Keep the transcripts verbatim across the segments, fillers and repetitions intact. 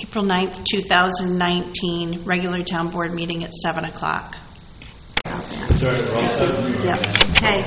April ninth, two thousand nineteen, regular town board meeting at seven o'clock. Sorry, we're all set? Yep. Okay.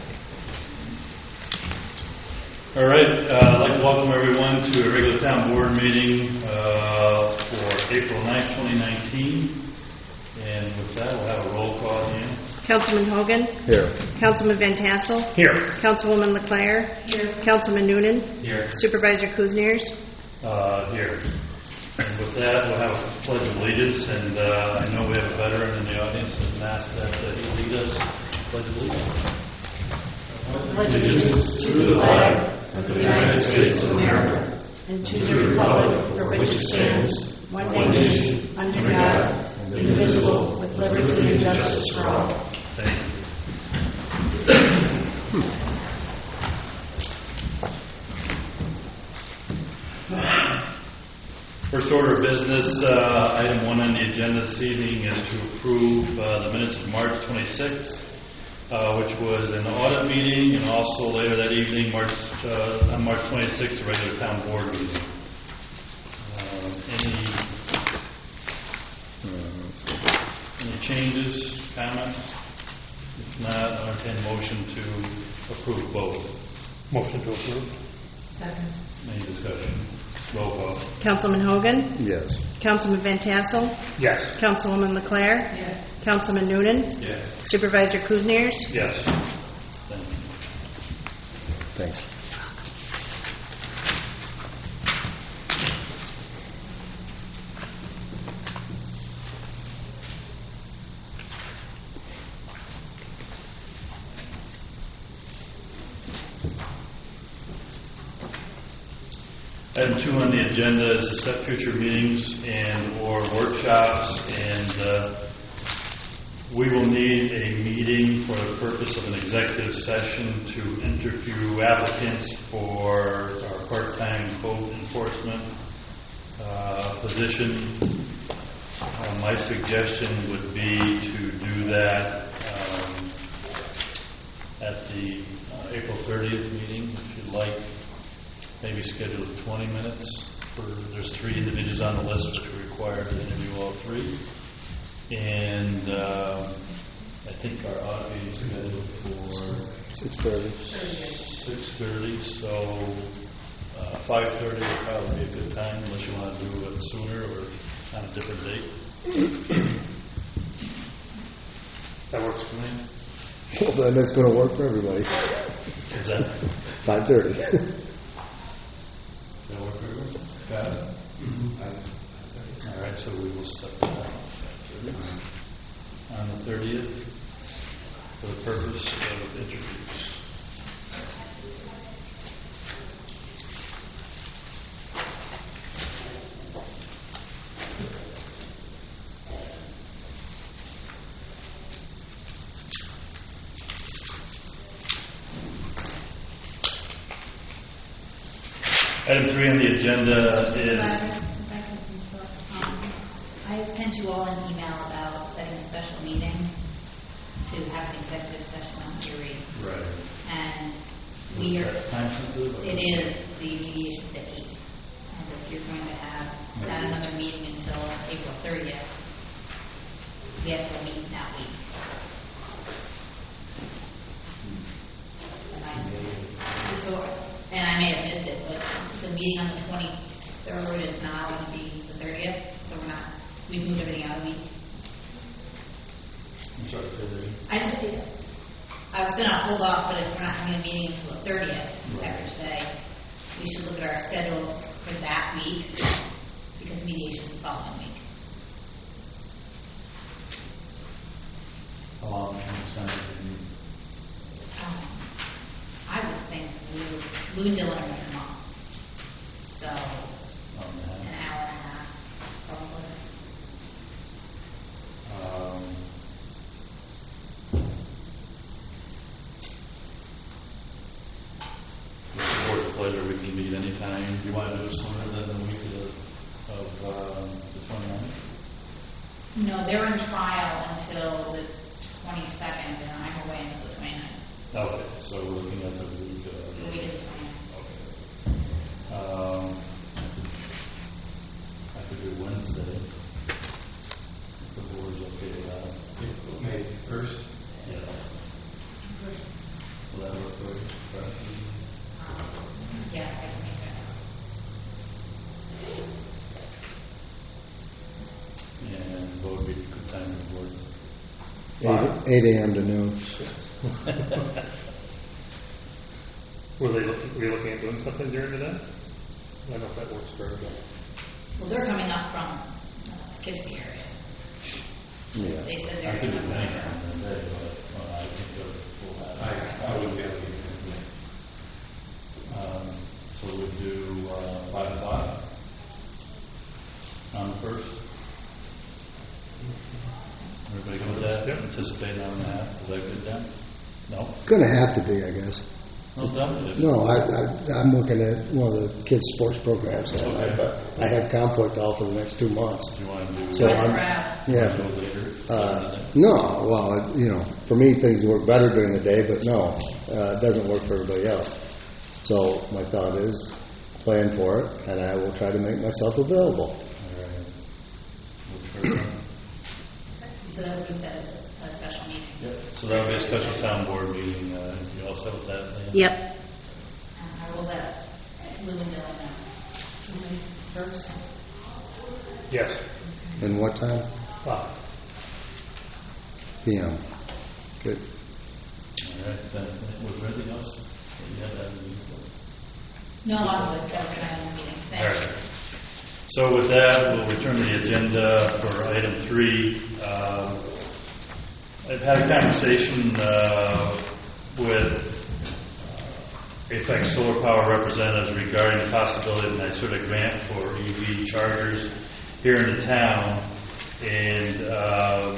All right. Uh, I'd like to welcome everyone to a regular town board meeting uh, for April ninth, twenty nineteen. And with that, we'll have a roll call again. Councilman Hogan? Here. Councilman Van Tassel? Here. Councilwoman LeClaire? Here. Councilman Noonan? Here. Supervisor Kuzniers? Uh, here. And with that, we'll have a pledge of allegiance. And uh, I know we have a veteran in the audience and ask that uh, he lead us. Pledge of allegiance. Pledge allegiance to the flag of the United States of America and to the republic for which it stands, one nation, under God, indivisible, with liberty and justice for all. Thank you. First order of business, uh, item one on the agenda this evening is to approve uh, the minutes of March twenty-sixth, uh, which was an audit meeting, and also later that evening, March uh, on March twenty-sixth, a regular town board meeting. Uh, any Any changes, comments? If not, I'll entertain a motion to approve both. Motion to approve. Second. Any discussion? Roll call. Councilman Hogan? Yes. Councilman Van Tassel? Yes. Councilwoman LeClaire? Yes. Councilman Noonan? Yes. Supervisor Kuzniers? Yes. Thank you. Thanks. Item two on the agenda is to set future meetings and or workshops, and uh, we will need a meeting for the purpose of an executive session to interview applicants for our part-time code enforcement uh, position. Uh, my suggestion would be to do that um, at the uh, April thirtieth meeting, if you'd like. Maybe schedule twenty minutes. For there's three individuals on the list which are required to interview all three. And uh, I think our audit meeting is scheduled for Six thirty. six thirty. So uh, five thirty would probably be a good time, unless you want to do it sooner or on a different date. That works for me. Well, then that's going to work for everybody. Is that? Five thirty. That work for everyone? Got it? Mm-hmm. All right, so we will set that on the thirtieth for the purpose of interviews. Item three on the agenda is... I sent you all an email about setting a special meeting to have an executive session on jury. Right. And we are... Time sensitive? It is. The mediation's at eight. And if you're going to have not another meeting until April thirtieth, we have to meet that week. And I, so, and I may have missed it, but the meeting on the twenty-third is now going to be the thirtieth, so we're not, we've moved everything out a week. I'm sorry, thirty. I just, I was going to hold off, but if we're not having a meeting until the thirtieth, Average Day, we should look at our schedule for that week, because mediation is the following week. How long can you extend it? Um, I would think Lou, Lou and Dylan are going to come up. So, Um, an hour and a half, probably. um, with the board's pleasure, we can meet anytime. Do you want to do it sooner than the week of, of um, the twenty-ninth? No, they're in trial until the twenty-second, and I'm away until the twenty-ninth. Okay, so we're looking at the week of... The week of the twenty-ninth. Okay. Um, I could Five. Eight eight a.m. to noon. Were they looking, were you looking at doing something during the day? I don't know if that works for everybody. Well, they're coming up from uh, Poughkeepsie area. Yeah. They said I they're could do coming any up. time in the day, but well, I think the full I, half. I wouldn't be able to do that. Um, so we'll do uh, five o'clock on the first. Everybody good with that? Yep. Anticipate an hour and a half. Is that good, Dan? No? Gonna have to be, I guess. No, done? No, I, I, I'm looking at one of the kids' sports programs, and I, Okay. but I have conflict all for the next two months. Do you want to do? So With the I'm- crowd. Yeah. Go later? Uh, no, well, it- you know, for me, things work better during the day, but no, uh, it doesn't work for everybody else. So my thought is, plan for it, and I will try to make myself available. All right. We'll try that. So that would be set as a, a special meeting. Yep. So that'll be a special town board meeting. Uh, you all set with that, Leanne? Yep. Uh, I will let Lou and Dylan know. First. Yes. And what time? Five. P M. Good. All right. Then, was there anything else that you had that meeting for? No, I'm with Doug trying the meeting. All right. So with that, we'll return to the agenda for item three. Um, I've had a conversation uh, with uh, Apex Solar Power representatives regarding the possibility of a NYSERDA grant for E V chargers here in the town. And um,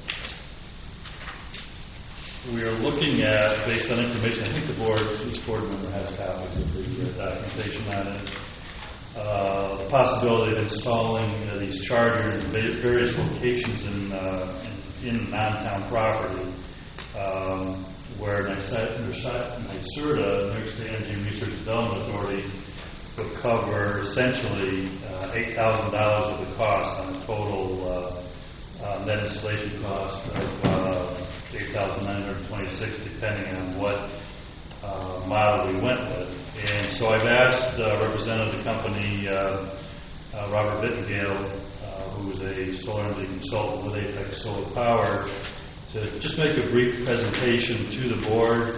we are looking at, based on information, I think the board, each board member has copies of the uh, documentation on it, uh, the possibility of installing uh, these chargers in va- various locations in, uh, in, in non-town property, um, where NYSERDA, NYSERDA, New York State Energy Research Development Authority, would cover essentially uh, eight thousand dollars of the cost on a total uh, uh, net installation cost of uh, eight thousand nine hundred twenty-six, depending on what uh, model we went with. And so I've asked uh, representative of the company, uh, uh, Robert Vittengale, uh, who's a solar energy consultant with Apex Solar Power, to just make a brief presentation to the board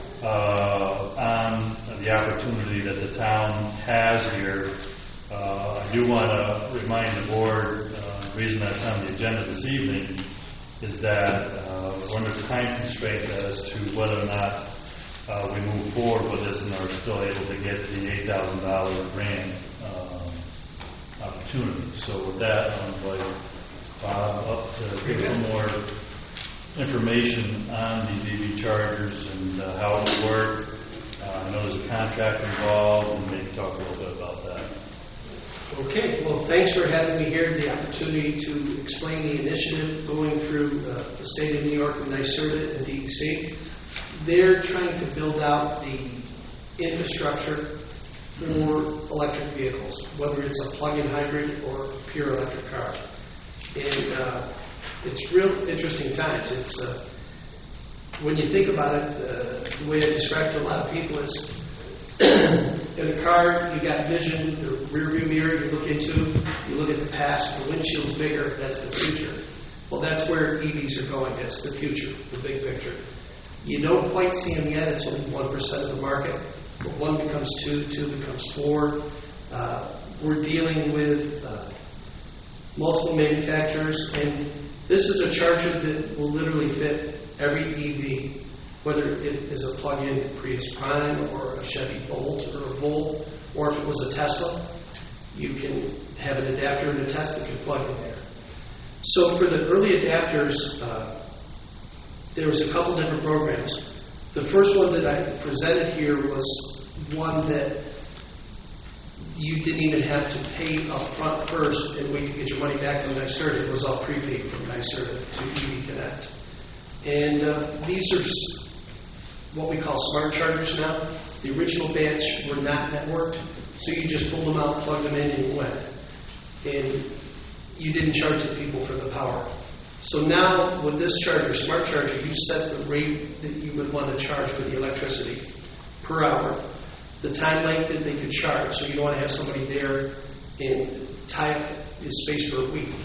uh, on the opportunity that the town has here. Uh, I do want to remind the board, uh, the reason that's on the agenda this evening is that uh, we're under time constraint as to whether or not Uh, we move forward with this and are still able to get the eight thousand dollars grant um, opportunity. So with that, I'm going to Bob up to give some more information on these E V chargers and uh, how it will work. Uh, I know there's a contract involved, and maybe talk a little bit about that. Okay, well, thanks for having me here, the opportunity to explain the initiative going through uh, the state of New York and NYSERDA and D E C. They're trying to build out the infrastructure for electric vehicles, whether it's a plug-in hybrid or a pure electric car. And uh, it's real interesting times. It's uh, when you think about it, uh, the way I describe it to a lot of people is in a car, you got vision, the rear view mirror you look into, you look at the past, the windshield's bigger, that's the future. Well, that's where E Vs are going. That's the future, the big picture. You don't quite see them yet. It's only one percent of the market. But one becomes two, two becomes four. Uh, we're dealing with uh, multiple manufacturers, and this is a charger that will literally fit every E V, whether it is a plug-in Prius Prime or a Chevy Bolt or a Volt, or if it was a Tesla, you can have an adapter and a Tesla can plug in there. So for the early adapters, uh, there was a couple different programs. The first one that I presented here was one that you didn't even have to pay up front first and wait to get your money back from NYSERDA. It was all prepaid from NYSERDA to E V Connect. And uh, these are s- what we call smart chargers now. The original batch were not networked, so you just pulled them out, plugged them in, and you went. And you didn't charge the people for the power. So now, with this charger, smart charger, you set the rate that you would want to charge for the electricity per hour, the time length that they could charge. So you don't want to have somebody there and tie up his space for a week.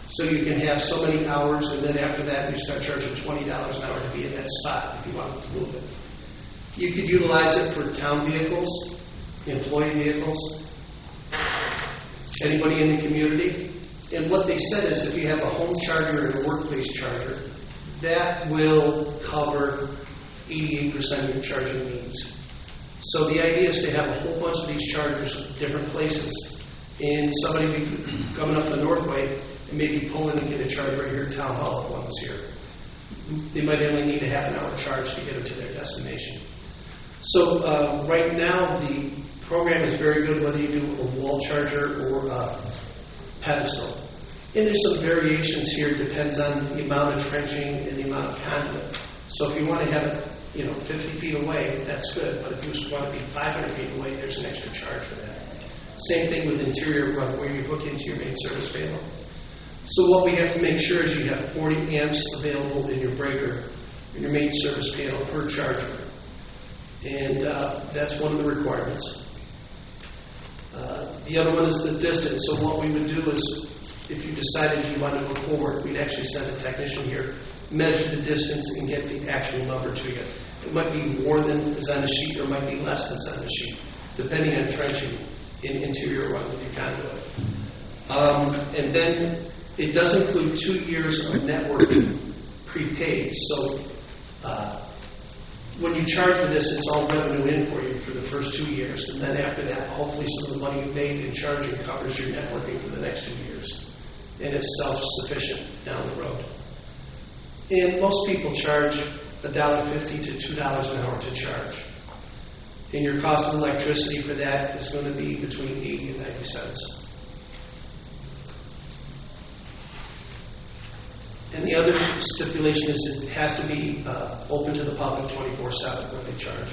So you can have so many hours, and then after that, you start charging twenty dollars an hour to be in that spot if you wanted to move it. You could utilize it for town vehicles, employee vehicles, anybody in the community. And what they said is if you have a home charger and a workplace charger, that will cover eighty-eight percent of your charging needs. So the idea is to have a whole bunch of these chargers at different places. And somebody be coming up the Northway and maybe pull in and get a charge right here at Town Hall if one was here. They might only need a half an hour charge to get them to their destination. So uh, right now, the program is very good whether you do a wall charger or a pedestal. And there's some variations here, depends on the amount of trenching and the amount of conduit. So if you want to have it, you know, fifty feet away, that's good. But if you want to be five hundred feet away, there's an extra charge for that. Same thing with interior run, where you hook into your main service panel. So what we have to make sure is you have forty amps available in your breaker, in your main service panel per charger. And uh, that's one of the requirements. Uh, the other one is the distance. So what we would do is, if you decided you wanted to go forward, we'd actually send a technician here, measure the distance, and get the actual number to you. It might be more than is on the sheet, or it might be less than is on the sheet, depending on trenching in interior run with your conduit. Um, and then it does include two years of networking prepaid. So uh, when you charge for this, it's all revenue in for you for the first two years. And then after that, hopefully some of the money you made in charging covers your networking for the next two years. And it's self-sufficient down the road. And most people charge one dollar fifty to two dollars an hour to charge. And your cost of electricity for that is going to be between eighty and ninety cents. And the other stipulation is it has to be uh, open to the public twenty-four seven when they charge.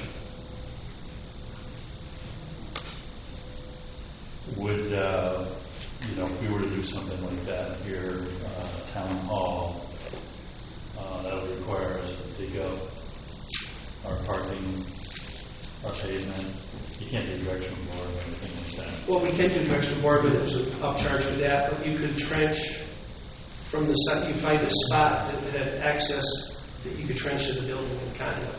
Would, uh, you know, if we were to do something like that here, uh, Town Hall, uh, that would require us to dig up our parking, our pavement. You can't do directional board or anything like that. Well, we can do directional board, but there's an upcharge for that. But you could trench from the side. You find a spot that would have access that you could trench to the building and conduit.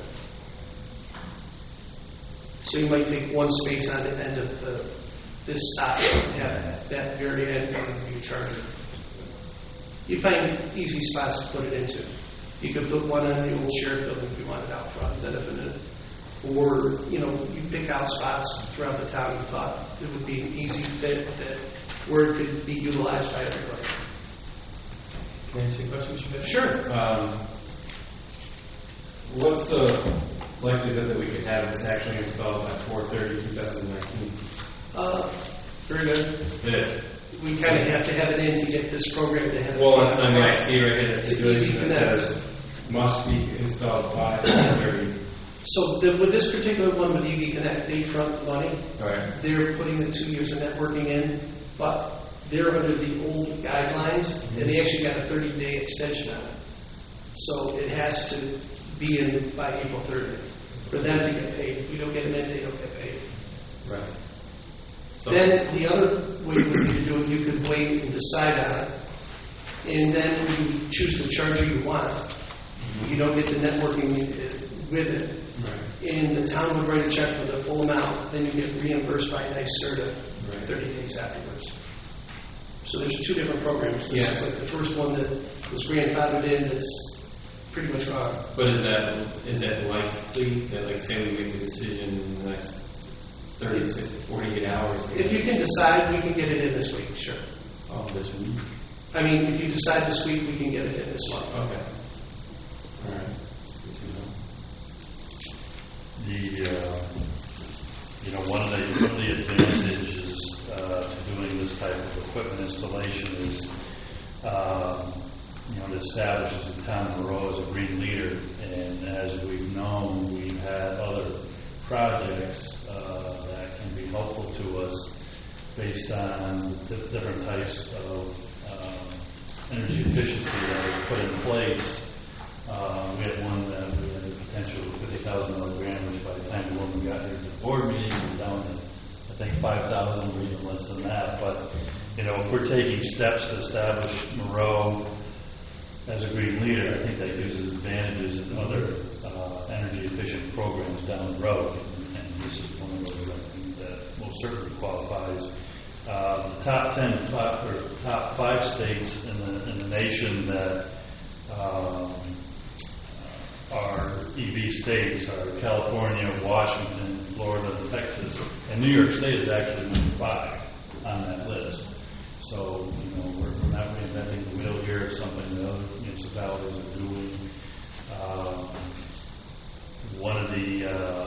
So you might take one space on the end of the, this stop and have that very end of your charger. You find easy spots to put it into. You could put one on the old sheriff building if you wanted out front, then if in a, or, you know, you pick out spots throughout the town you thought it would be an easy fit that where it could be utilized by everybody. Can I ask you a question, Mister Bennett? Sure. Um, what's the likelihood that we could have this actually installed by four thirty twenty nineteen? Uh, very good. It is. We kind of have to have it in to get this program to have. Well, that's when I see right here the To stipulation keep that that. says must be installed by four thirty. So the, with this particular one with E V Connect, they front money. Right. They're putting the two years of networking in, but they're under the old guidelines, and they actually got a thirty-day extension on it. So it has to be in by April thirtieth for them to get paid. If you don't get them in, they don't get paid. Right. So, Then the other way would be to do it, you could wait and decide on it, and then when you choose the charger you want, you don't get the networking with it, right. and the town would write a check for the full amount, then you get reimbursed by NYSERDA Right. thirty days afterwards. So there's two different programs. This Yeah. is like the first one that was grandfathered in that's pretty much gone. But is that is that likely that, like, say we make the decision in the next thirty-six to forty-eight hours? If you can decide, we can get it in this week, sure. Oh, this week? I mean, if you decide this week, we can get it in this month. Okay. All right. Good to know. The, uh, you know, one of the, one of the advantages uh, to doing this type of equipment installation is, um, you know, it establishes the town of Monroe as a green leader. And as we've known, we've had other projects uh, that can be helpful to us based on the different types of um, energy efficiency that was put in place. Uh, we had one that we had a potential of fifty thousand dollar grant, which by the time the woman got here to the board meeting, we were down to, I think, five thousand or even less than that. But you know, if we're taking steps to establish Moreau as a green leader, I think that gives us advantages in other uh, energy efficient programs down the road. And this is one of those I think that most certainly qualifies. Uh, the top ten, five, or top five states in the in the nation that um, are E V states are California, Washington, Florida, and Texas, and New York State is actually number five on that list. So, you know, we're, we're not reinventing the wheel here. It's something that other municipalities are doing. Um, one of the uh, uh,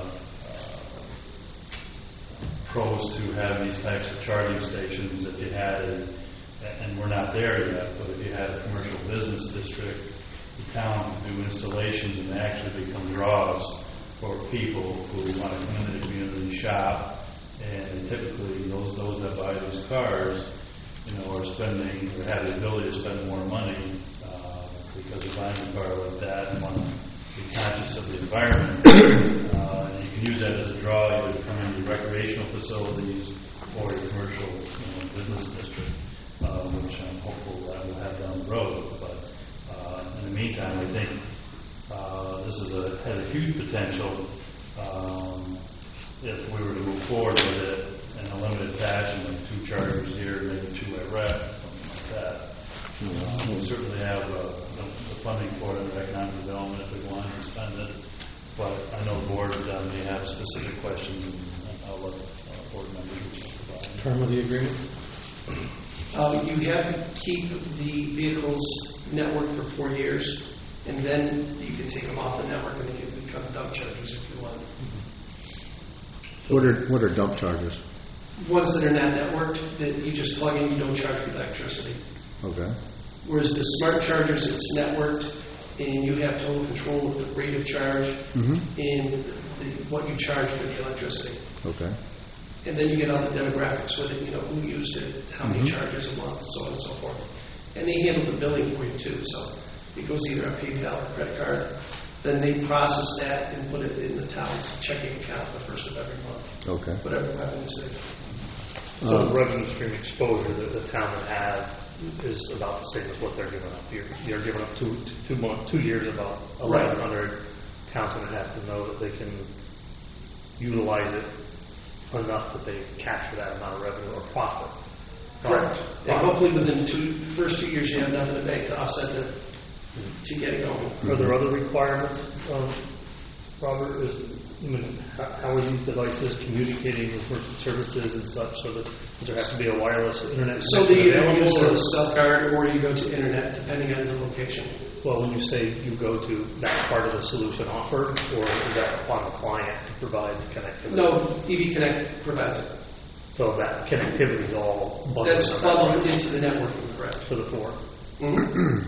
pros to having these types of charging stations, if you had a, and we're not there yet, but if you had a commercial business district, the town could do installations and they actually become draws for people who want to come into the community shop. And typically, those those that buy these cars, you know, are spending or have the ability to spend more money uh, because of buying a car like that and want to be conscious of the environment. Uh, and you can use that as a draw either to come into recreational facilities or a commercial, you know, business district, uh, which I'm hopeful that we'll have down the road. But uh, in the meantime, I think uh, this is a has a huge potential. Um, if we were to move forward with it in a limited fashion, like two chargers here, maybe two at rec, something like that. Uh, we certainly have uh, the, the funding for it under economic development if we wanted to spend it. But I know the board uh, may have specific questions, and I'll let uh, board members provide. Term of the agreement? Um, you have to keep the vehicles networked for four years, and then you can take them off the network and they can become dump chargers if you want. What are, what are dump chargers? Ones that are not networked, that you just plug in, you don't charge for electricity. Okay. Whereas the smart chargers, it's networked, and you have total control of the rate of charge Mm-hmm. and the, what you charge for the electricity. Okay. And then you get all the demographics with it, you know, who used it, how many Mhm. charges a month, so on and so forth. And they handle the billing for you too, so it goes either a PayPal or credit card. Then they process that and put it in the town's checking account the first of every month, Okay. whatever revenues they. So Uh, the revenue stream exposure that the town would have is about the same as what they're giving up. You're, you're giving up two, two, two months, two years, about eleven hundred. Towns going to have to know that they can utilize it enough that they capture that amount of revenue or profit. Correct. And Profit. hopefully within the two, first two years, you have nothing to pay to offset the, to get it going. Are there other requirements, um, Robert? Is, I mean, how, how are these devices communicating with merchant services and such? So that does there have to be a wireless internet? So they either available, use or- a cell card or you go to internet, depending on the location. Well, when you say you go to that part of the solution offered, or is that upon the client to provide the connectivity? No, E V Connect provides it. So that connectivity is all bundled. That's in that bundled price into the networking, correct? for the four. Mhm.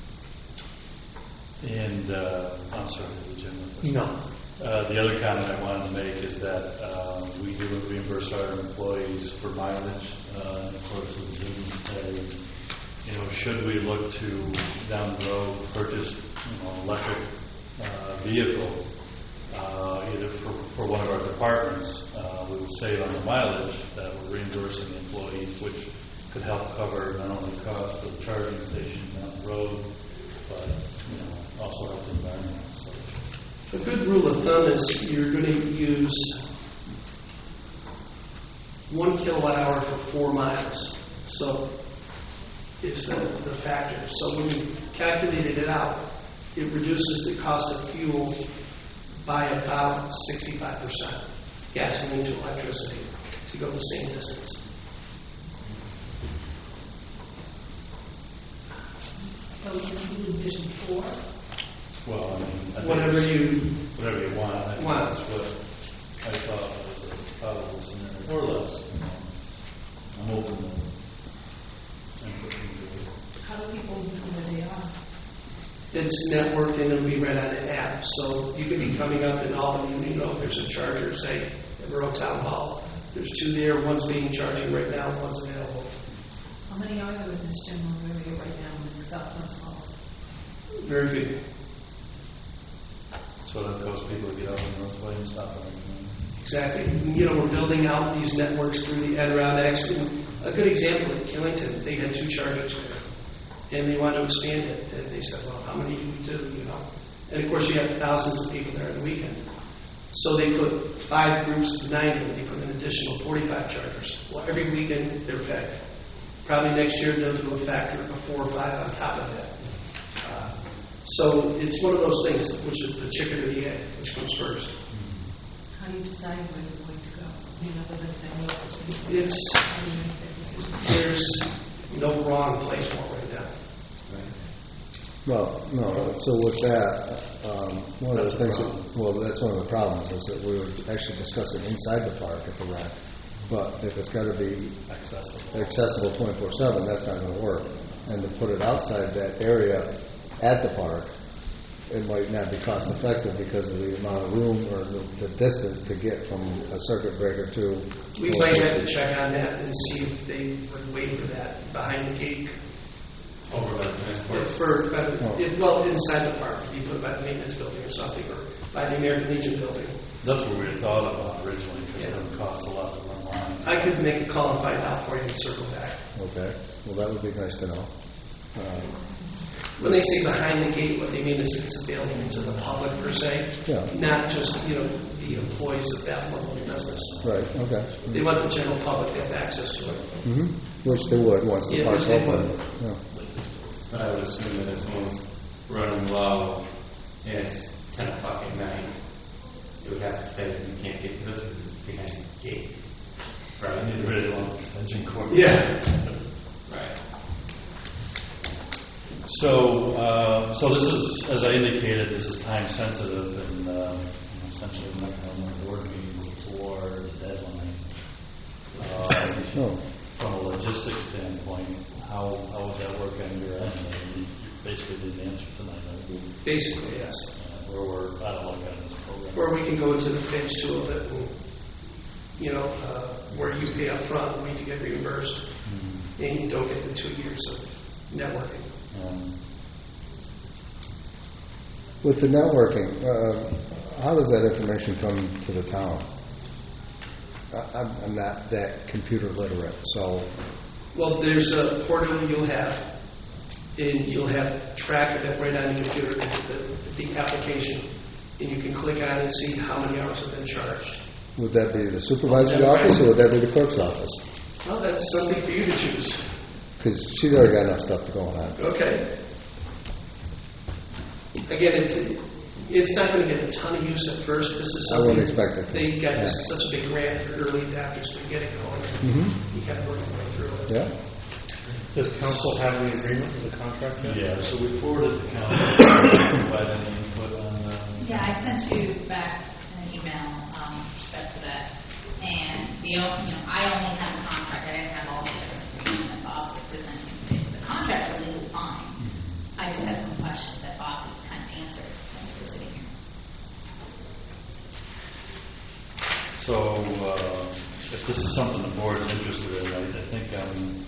And uh, I'm sorry, Jim. No. Uh, the other comment I wanted to make is that uh, we do reimburse our employees for mileage, uh, and of course, with the business pay. You know, should we look to down the road purchase, you know, electric uh, vehicle, uh, either for, for one of our departments, uh, we would save on the mileage that we're reimbursing the employees, which could help cover not only the cost of the charging station down the road, but you know, also help the environment. So. A good rule of thumb is you're going to use one kilowatt hour for four miles. So it's the, the factor. So when you calculated it out, it reduces the cost of fuel by about sixty-five percent, gasoline to electricity, to go the same distance. So you can do Vision Four. Well, I mean, I think Whatever you whatever you want. I think want. that's what I thought was a probable scenario, or less. You know. I'm open to input into it. How do people know where they are? It's networked and it'll be right on the app. So you could be coming up in Albany and you know if there's a charger, say, at Monroe Town Hall. There's two there, one's being charging right now, one's available. How many are there in this general area right now in Southwest Falls? Very good. So that those people that get out on Northway and stop by. Exactly. You know, we're building out these networks through the Adirondack, and A good example in Killington, they had two chargers there, and they wanted to expand it. And they said, well, how many do we do, you know? And of course, you have thousands of people there on the weekend. So they put five groups of nine in, they put an additional forty-five chargers. Well, every weekend they're packed. Probably next year they'll do a factor of four or five on top of that. Uh, so it's one of those things, which is the chicken or the egg, which comes first. How do you decide where you're going to go? I mean, other than saying, well, It's, how do you make that decision? there's no wrong place for it right now. Well, no, so with that, um, one of the things, that, well, that's one of the problems, is that we were actually discussing inside the park at the rec. But if it's got to be Accessible. accessible twenty-four seven, that's not going to work. And to put it outside that area at the park, it might not be cost effective because of the amount of room or the, the distance to get from a circuit breaker to. We might have to check on that and see if they would wait for that behind the gate. Over by the tennis courts. For, by the, Oh. it, well, inside the park, if you put it by the maintenance building or something, or by the American Legion building. That's what we had thought about originally, because Yeah. it would cost a lot to run lines. I could make a call and find out for you and circle back. Okay, well, that would be nice to know. Um, When they say behind the gate, what they mean is it's available to the public per se, Yeah. not just, you know, the employees of that level of business. Right, okay. They want the general public to have access to it. hmm Which they would once the Yeah, park's which they open. would. Yeah. But I would assume that if someone's running low and it's ten o'clock at night, it would have to say that you can't get to this because it's behind the gate. Right? I need a really long extension cord. Yeah. Right. So, uh, so this is, as I indicated, this is time sensitive, and uh, essentially we're not going to have a board meeting before the deadline. Uh, Oh. From a logistics standpoint, how, how would that work on your end? I mean, you basically didn't answer tonight, right? Basically, yes. Uh, Where we're, I don't look at this program. Or we can go into the phase two of it and, you know, uh, where you pay up front and wait to get reimbursed, Mhm. and you don't get the two years of networking. Um, With the networking, uh, how does that information come to the town? I- I'm I'm not that computer literate, so, Well, there's a portal you'll have, and you'll have track of it right on your computer, the, the application, and you can click on it and see how many hours have been charged. would that be the supervisor's office or would that be the clerk's office? Well, that's something for you to choose. Because she's already got enough stuff to go on. Okay. Again, it's, it's not going to get a ton of use at first. This is I something. wouldn't expect it to. They got Yeah. this, such a big grant for early adapters to get it going. Mm-hmm. You kind of work your way through it. Yeah? Does council have any agreement with the contract yet? Yeah, so we forwarded the council, provide any input on, uh, Yeah, I sent you back an email, um, back to that. And the only, you know, I only have a contract, I didn't have all the other information that Bob was presenting today. So the contracts are legally fine. I just had some questions that Bob has kind of answered when we were sitting here. so, uh, if this is something the board's interested in, I, I think I'm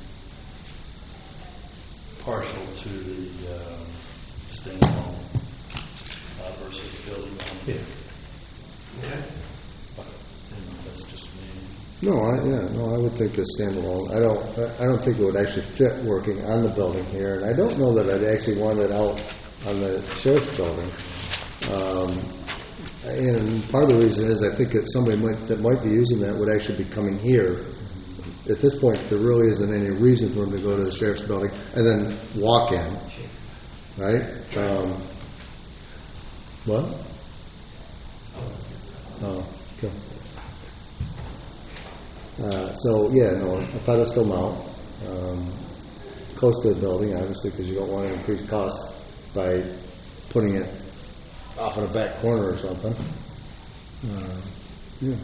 partial to the, um, standalone, uh, versus building on. Yeah. Okay. But, you know, that's just me. No, I, yeah, no, I would think the standalone. I don't, I don't think it would actually fit working on the building here, and I don't know that I'd actually want it out on the sheriff's building. Um, and part of the reason is I think that somebody might, that might be using that would actually be coming here. At this point, there really isn't any reason for them to go to the sheriff's building and then walk in, right? Um, what? Oh, okay. Uh, so, yeah, no, a pedestal mount, um, close to the building, obviously, because you don't want to increase costs by putting it off in a back corner or something. Uh, yeah.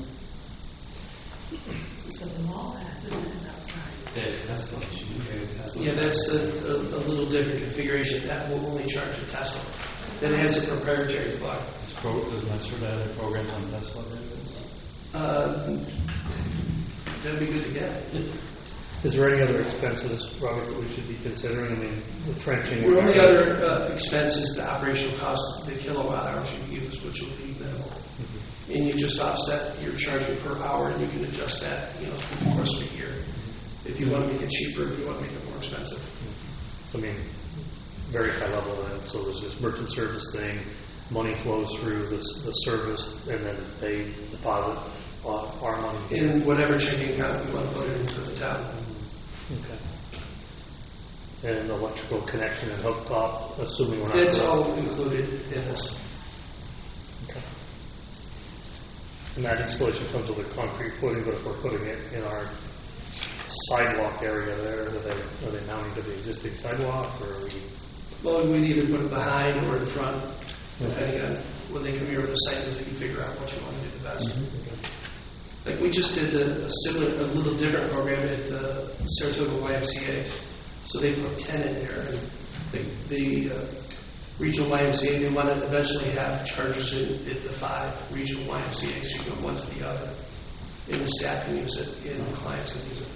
This is what the mall has, isn't it, outside? There's Tesla. You should be a Tesla. Yeah, that's a, a, a little different configuration. That will only charge a Tesla. Then it has a proprietary plug. Is pro, does Messert have any programs on Tesla radios? Uh, that'd be good to get. Is there any other expenses, Robert, that we should be considering? I mean, the trenching. Your only other uh, expense is the operational cost of the kilowatt hours you use, which will be minimal. And you just offset your charging per hour, and you can adjust that, you know, through the course of a year. if you want to make it cheaper, if you want to make it more expensive. I mean, very high level, and so there's this merchant service thing, money flows through this, the service, and then they deposit uh, our money. In whatever checking account you want to put it into the town. Okay. And electrical connection and hookup, assuming we're not. It's all included in this. Okay. And that installation comes with a concrete footing, but if we're putting it in our sidewalk area there, are they, are they mounting to the existing sidewalk, or are we? Well, we'd either put it behind or in front, depending on when they come here with the site visit, you figure out what you want to do the best. Mm-hmm. Like we just did a, a similar, a little different program at the Saratoga Y M C A. So they put ten in there, and the, the uh, regional Y M C A, they want to eventually have chargers in at the five regional Y M C As, so you go one to the other. And the staff can use it, and the clients can use it.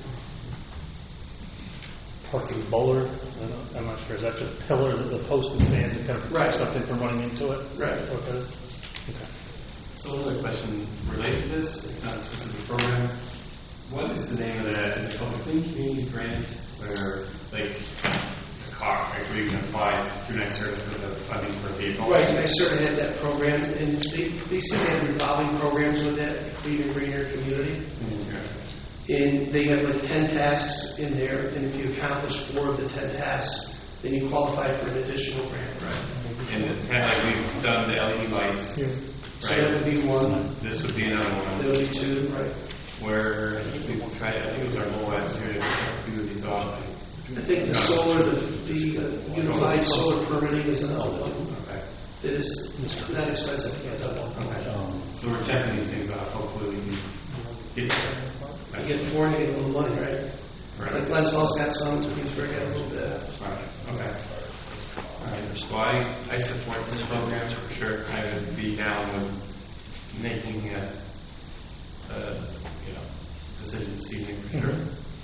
Parking bowler, I don't- I'm not sure, is that just a pillar that the post and stands and kind of Right. protect something from running into it? Right. Okay. Okay. So another question related to this, it's not a specific program. What is the name of that? Is it called the Clean Community Grant, where like a car, actually you can apply through NYSERDA for the funding for a vehicle? Right, and I sort of had that program, and they, they seem to have revolving programs with that, Clean and Greener Community. Okay. And they have like ten tasks in there, and if you accomplish four of the ten tasks, then you qualify for an additional grant. Right. And the kind of like we've done the L E D lights, Yeah. So that would be one, this would be another that one, would be two, right. where I think we tried, I think it was our goal last year to do these all. I think the solar, the, the uh, unified solar permitting is another one. Okay. That is not expensive to get done. Okay. So we're checking these things off, hopefully we can get there. You get four and you get a little money, right? Right. Like Glens Hall's got some, Ginsburg got a little bit. Right, okay. All right, so I, I support this program for sure. I would be down with making a, a you know, decision this evening for sure.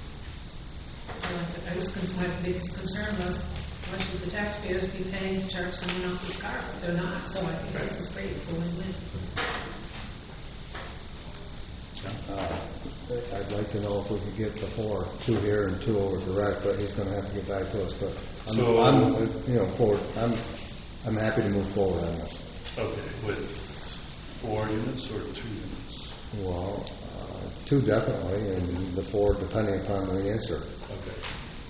I was concerned, my biggest concern was, why should the taxpayers be paying to charge someone else's car? But they're not, so I think this is great, it's a win-win. Uh, I'd like to know if we could get the four, two here and two over direct, but he's gonna have to get back to us, but I'm, So- I'm, uh, you know, forward, I'm, I'm happy to move forward on this. Okay, with four units or two units? Well, uh, two definitely, and the four depending upon the answer. Okay.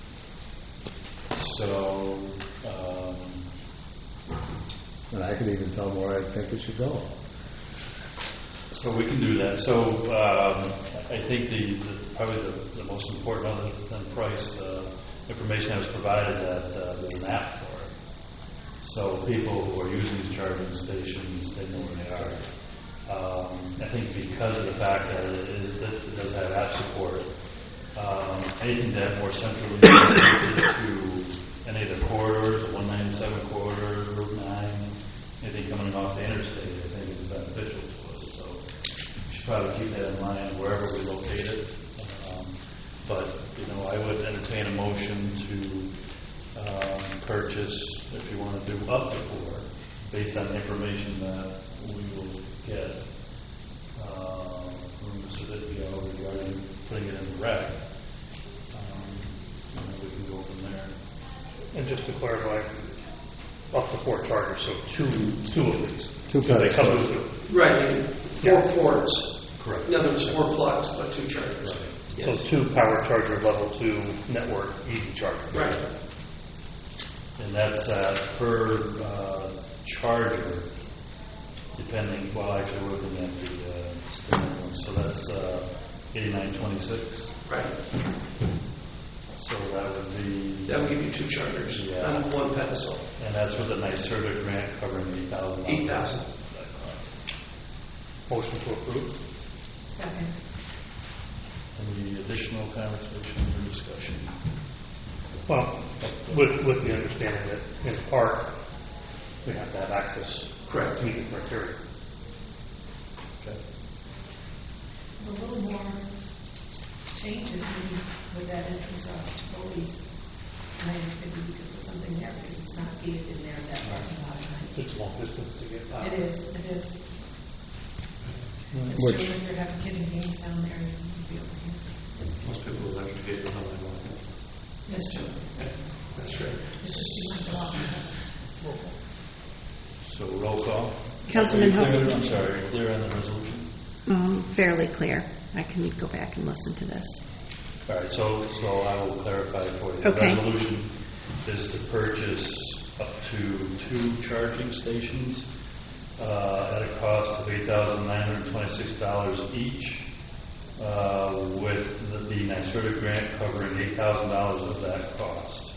So, um, And I could even tell them where I think it should go. so we can do that. So, um, I think the, the probably the, the most important other than price, uh, information that was provided that uh, there's an app for it. So people who are using these charging stations, they know where they are. Um, I think because of the fact that it, is, that it does have app support, um, anything that more centrally connected to any of the corridors, the one ninety-seven corridor, Route nine, anything coming off the interstate, I think is beneficial to us. So we should probably keep that in mind wherever we locate it. Um, but, you know, I would entertain a motion to um, purchase, if you want to do up to four, based on the information that we will get uh, from Mister Vitio regarding putting it in the rec. Um, you know, we can go from there. And just to clarify, up to four chargers, so two, two of these. Two Because they come pedestals. with Right, and four ports. Correct. In other words, four plugs, but two chargers. two. So two power charger level two network E V charger. Right. And that's uh, per uh, charger, depending, well, actually, we're looking at the uh, standard one, so that's uh, eighty-nine twenty-six. Right. So that would be, That would give you two chargers Yeah. on one pedestal. and that's with a NYSERDA grant covering eight thousand. Eight thousand. Motion to approve. Second. Any additional conversation or discussion? Well, with, with the understanding that in the park, we have to have access. Correct. To meet the criteria. Okay. A little more changes maybe with that entrance off to police. And I think maybe we could put something there because it's not gated in there, that parking lot, right? It's a long distance to get by. It is, it is. It's Which- true, if you're having kidding games down there, you can be over here. Most people electric vehicles on the Yes, Joe. That's right. It's just you went along. So roll call. Councilman Are you clear- Hogan. I'm sorry, are you clear on the resolution? Um, Fairly clear. I can go back and listen to this. All right, so, so I will clarify for you. Okay. The resolution is to purchase up to two charging stations uh, at a cost of eight thousand nine hundred twenty-six dollars each, uh, with the the NYSERDA grant covering eight thousand dollars of that cost.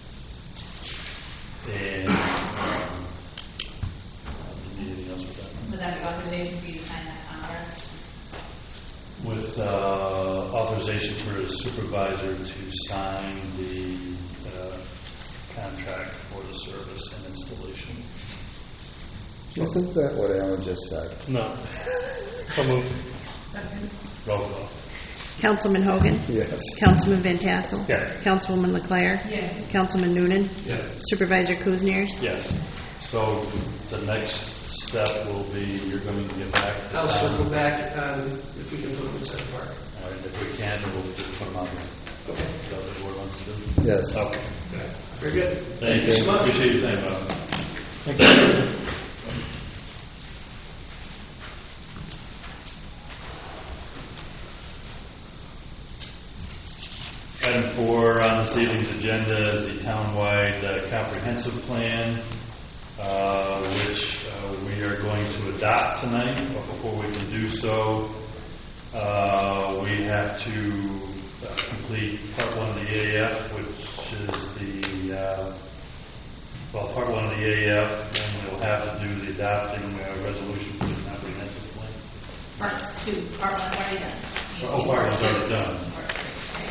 And, um, need anything else with that? Would that be authorization for you to sign that contract? With uh, authorization for a supervisor to sign the uh, contract for the service and installation. Isn't that what Alan just said? No. So moved. Second. Roll call. Councilman Hogan? Yes. Councilman Van Tassel? Yes. Councilwoman LeClaire? Yes. Councilman Noonan? Yes. Supervisor Kuzniers? Yes. So the next step will be, you're going to get back to I'll town. circle back um, if we can put them in Center Park. All right, if we can, then we'll just put them on there. Okay. Is that what the board wants to do? Yes. Okay. Very good. Thank you so you. much. Appreciate your time, Bob. Thank you. Item four on this evening's agenda is the townwide uh, comprehensive plan, uh, which uh, we are going to adopt tonight. But before we can do so, uh, we have to uh, complete part one of the A F, which is the, uh, well, part one of the A F, and we'll have to do the adopting uh, resolution for the comprehensive plan. Part two, part one already done. You Oh, do part one's already done. Part three, okay.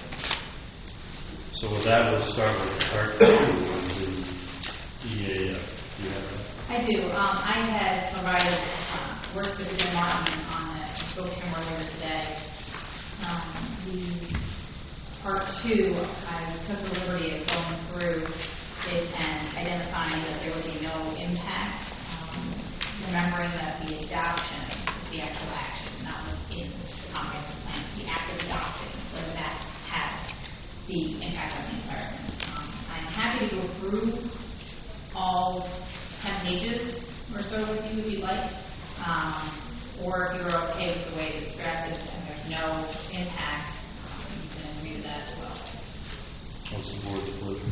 So with that, we'll start with part two of the E A F. Do you have that? I do. Um, I had provided, uh, worked with Jim Martin on this, I spoke to him earlier today. Um, the part two, I took the liberty of going through it and identifying that there would be no impact, um, remembering that the adoption is the actual action, not within the comprehensive plan, it's the act of adopting, whether that has the impact on the environment. Um, I'm happy to go through all ten pages or so with you if you'd like, um, or if you're okay with the way it's drafted and there's no impact, um, you can agree to that as well. What's the board's pleasure?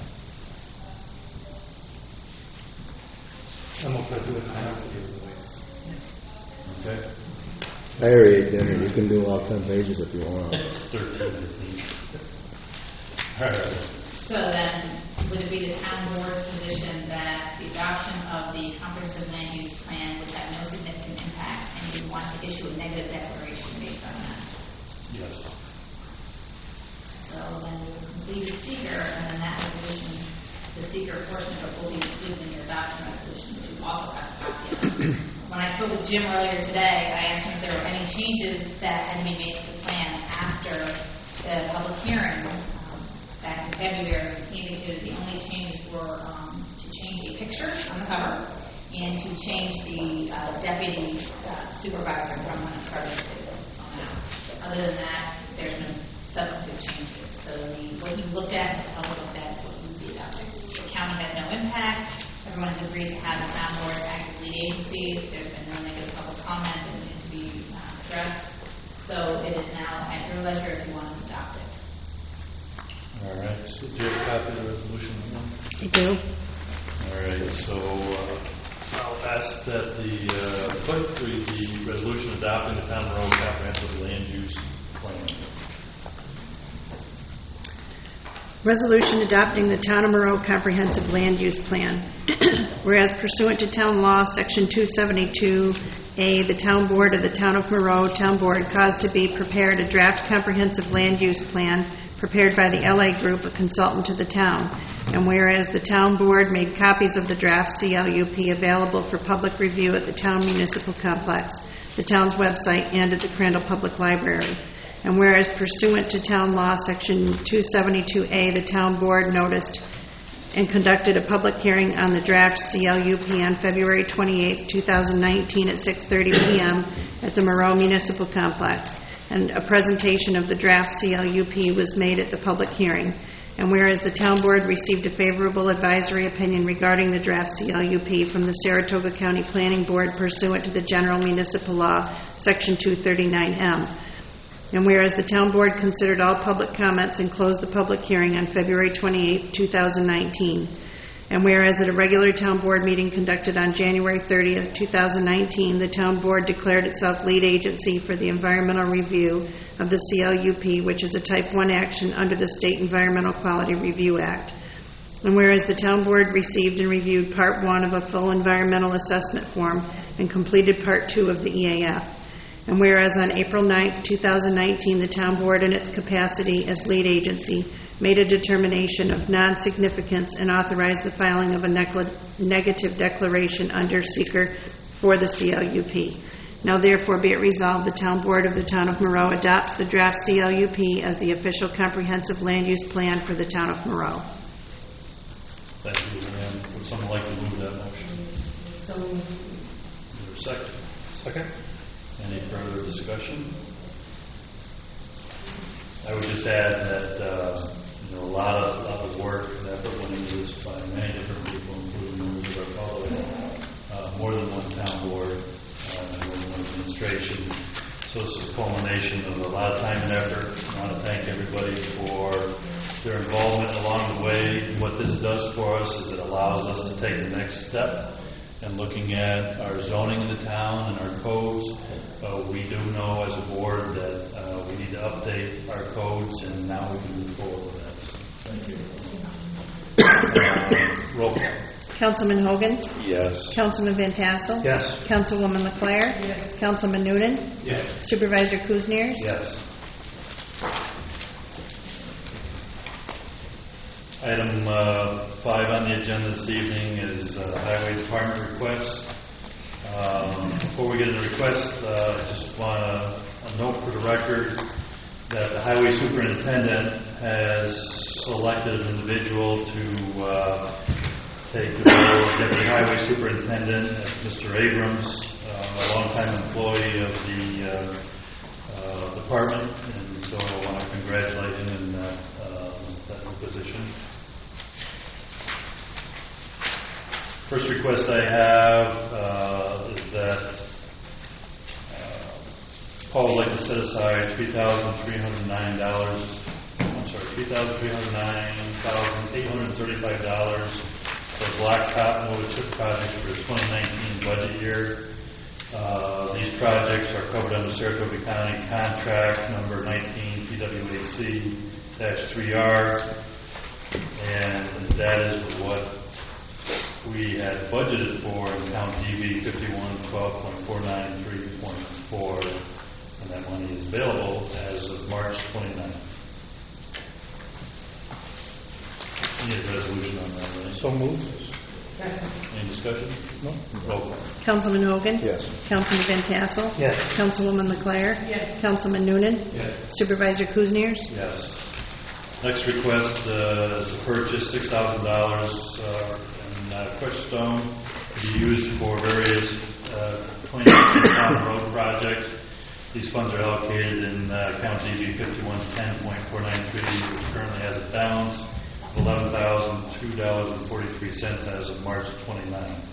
I'm okay with it. I'm okay with the way it's. Okay. I already ate dinner. You can do all ten pages if you want. Thirteen, I think. All right. So then, would it be the town board's position that the adoption of the comprehensive land use plan would have no significant impact, and you want to issue a negative declaration based on that? Yes. So then we will complete the seeker, and then that resolution, the seeker portion of it will be included in your adoption resolution, which you also have a copy of. When I spoke with Jim earlier today, I asked him if there were any changes that had to be made to the plan after the public hearing um, back in February. He indicated the only changes were um, to change a picture on the cover and to change the uh, deputy uh, supervisor from when it started to on that. Other than that, there's no substantive changes. So the, what you looked at, the public looked at, is what you would be adopting. The county has no impact. Everyone's agreed to have the town board act as lead agency. There's been no negative public comment that needed to be uh, addressed. So it is now at your leisure if you want to adopt it. All right. So do you have a copy of the resolution? I do. All right. So uh, I'll ask that the uh, clerk read the resolution adopting the town road comprehensive land use plan. Resolution adopting the Town of Monroe Comprehensive Land Use Plan. Whereas pursuant to Town Law, Section two seventy-two A, the Town Board of the Town of Monroe Town Board caused to be prepared a draft comprehensive land use plan prepared by the L A Group, a consultant to the town. And whereas the Town Board made copies of the draft C L U P available for public review at the Town Municipal Complex, the town's website, and at the Crandall Public Library. And whereas pursuant to Town Law, Section two seventy-two A, the Town Board noticed and conducted a public hearing on the draft C L U P on February twenty-eighth, two thousand nineteen at six thirty p.m. at the Monroe Municipal Complex. And a presentation of the draft C L U P was made at the public hearing. And whereas the town board received a favorable advisory opinion regarding the draft C L U P from the Saratoga County Planning Board pursuant to the General Municipal Law, Section two thirty-nine M. And whereas the town board considered all public comments and closed the public hearing on February twenty-eighth, two thousand nineteen. And whereas at a regular town board meeting conducted on January thirtieth, two thousand nineteen, the town board declared itself lead agency for the environmental review of the C L U P, which is a type one action under the State Environmental Quality Review Act. And whereas the town board received and reviewed part one of a full environmental assessment form and completed part two of the E A F. And whereas on April ninth, two thousand nineteen, the town board in its capacity as lead agency made a determination of non-significance and authorized the filing of a neg- negative declaration under seeker for the C L U P. Now therefore be it resolved, the town board of the town of Moreau adopts the draft C L U P as the official comprehensive land use plan for the town of Moreau. Thank you, Leanne. Would someone like to move that motion? So, Is there a second? Second? Any further discussion? I would just add that, uh, you know, a lot of, lot of work and effort went into this by many different people, including members of our public, uh, more than one town board, uh, more than one administration. So this is a culmination of a lot of time and effort. I want to thank everybody for their involvement along the way. And what this does for us is it allows us to take the next step in looking at our zoning in the town and our codes. Uh, we do know as a board that uh, we need to update our codes, and now we can move forward with that. Thank you. Uh, roll call. Councilman Hogan? Yes. Councilman Van Tassel? Yes. Councilwoman LeClaire? Yes. Councilman Noonan? Yes. Supervisor Kuzniers? Yes. Item uh, five on the agenda this evening is uh, Highway Department requests. Um, before we get into requests, uh, I just want to note for the record that the Highway Superintendent has selected an individual to uh, take the role of Deputy Highway Superintendent, Mister Abrams, uh, a longtime employee of the uh, uh, department, and so I want to congratulate him in that, uh, that new position. First request I have uh, is that uh, Paul would like to set aside three thousand three hundred nine dollars. I'm sorry, three thousand three hundred nine thousand eight hundred thirty-five dollars for blacktop motor chip projects for the twenty nineteen budget year. Uh, these projects are covered under Saratoga County contract number nineteen P W A C three R, and that is what we had budgeted for in account D B fifty-one twelve point four nine three point four, and that money is available as of March twenty-ninth. Need a resolution on that, right? So moved. Any discussion? No. Roll call. Councilman Hogan? Yes. Councilman Van Tassel? Yes. Councilwoman LeClaire? Yes. Councilman Noonan? Yes. Supervisor Kuzniers? Yes. Next request uh, is to purchase six thousand dollars uh, in uh, crushed stone to be used for various uh, twenty nineteen town road projects. These funds are allocated in uh, account D B fifty-one ten point four nine three, which currently has a balance of eleven thousand two dollars and forty-three cents as of March twenty-ninth.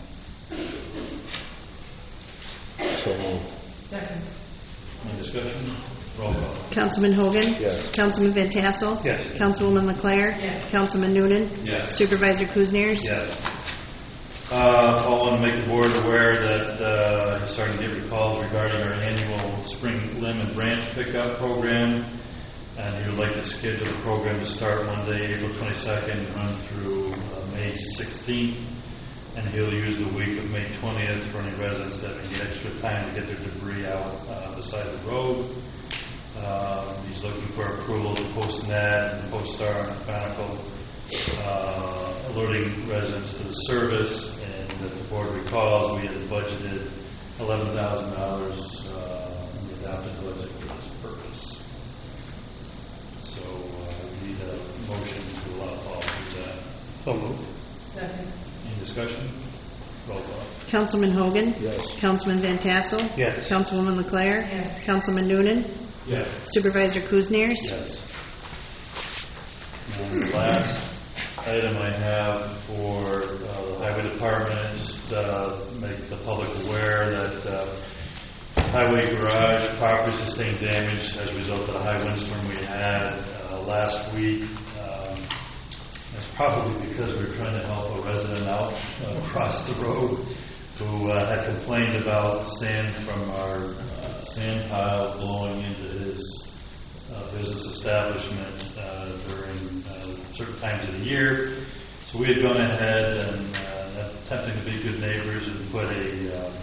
So moved. Second. Any discussion? Roll call. Councilman Hogan? Yes. Councilman Van Tassel? Yes. Councilwoman LeClaire? Yes. Councilman Noonan? Yes. Supervisor Kuzniers? Yes. Uh, I want to make the board aware that uh, he's starting to get calls regarding our annual spring limb and branch pickup program, and he would like to schedule the program to start Monday, April twenty-second, and run through uh, May sixteenth, and he'll use the week of May twentieth for any residents that need extra time to get their debris out uh, the side of the road. Uh, he's looking for approval to post an ad in the Post Star and the Chronicle, uh, alerting residents to the service. And if the board recalls, we had budgeted eleven thousand dollars uh, in the adopted budget for this purpose. So uh, we need a motion to allow Paul to do that. So moved. Second. Any discussion? Roll call. Councilman Hogan? Yes. Councilman Van Tassel? Yes. Councilwoman LeClaire? Yes. Councilman Noonan? Yes. Supervisor Kuzniers? Yes. And the last item I have for uh, the highway department, just uh, make the public aware that uh, highway garage property sustained damage as a result of the high windstorm we had uh, last week. Um, it's probably because we were trying to help a resident out uh, across the road who uh, had complained about sand from our uh, sand pile blowing into his uh, business establishment uh, during uh, certain times of the year. So we had gone ahead and uh, attempting to be good neighbors and put a um,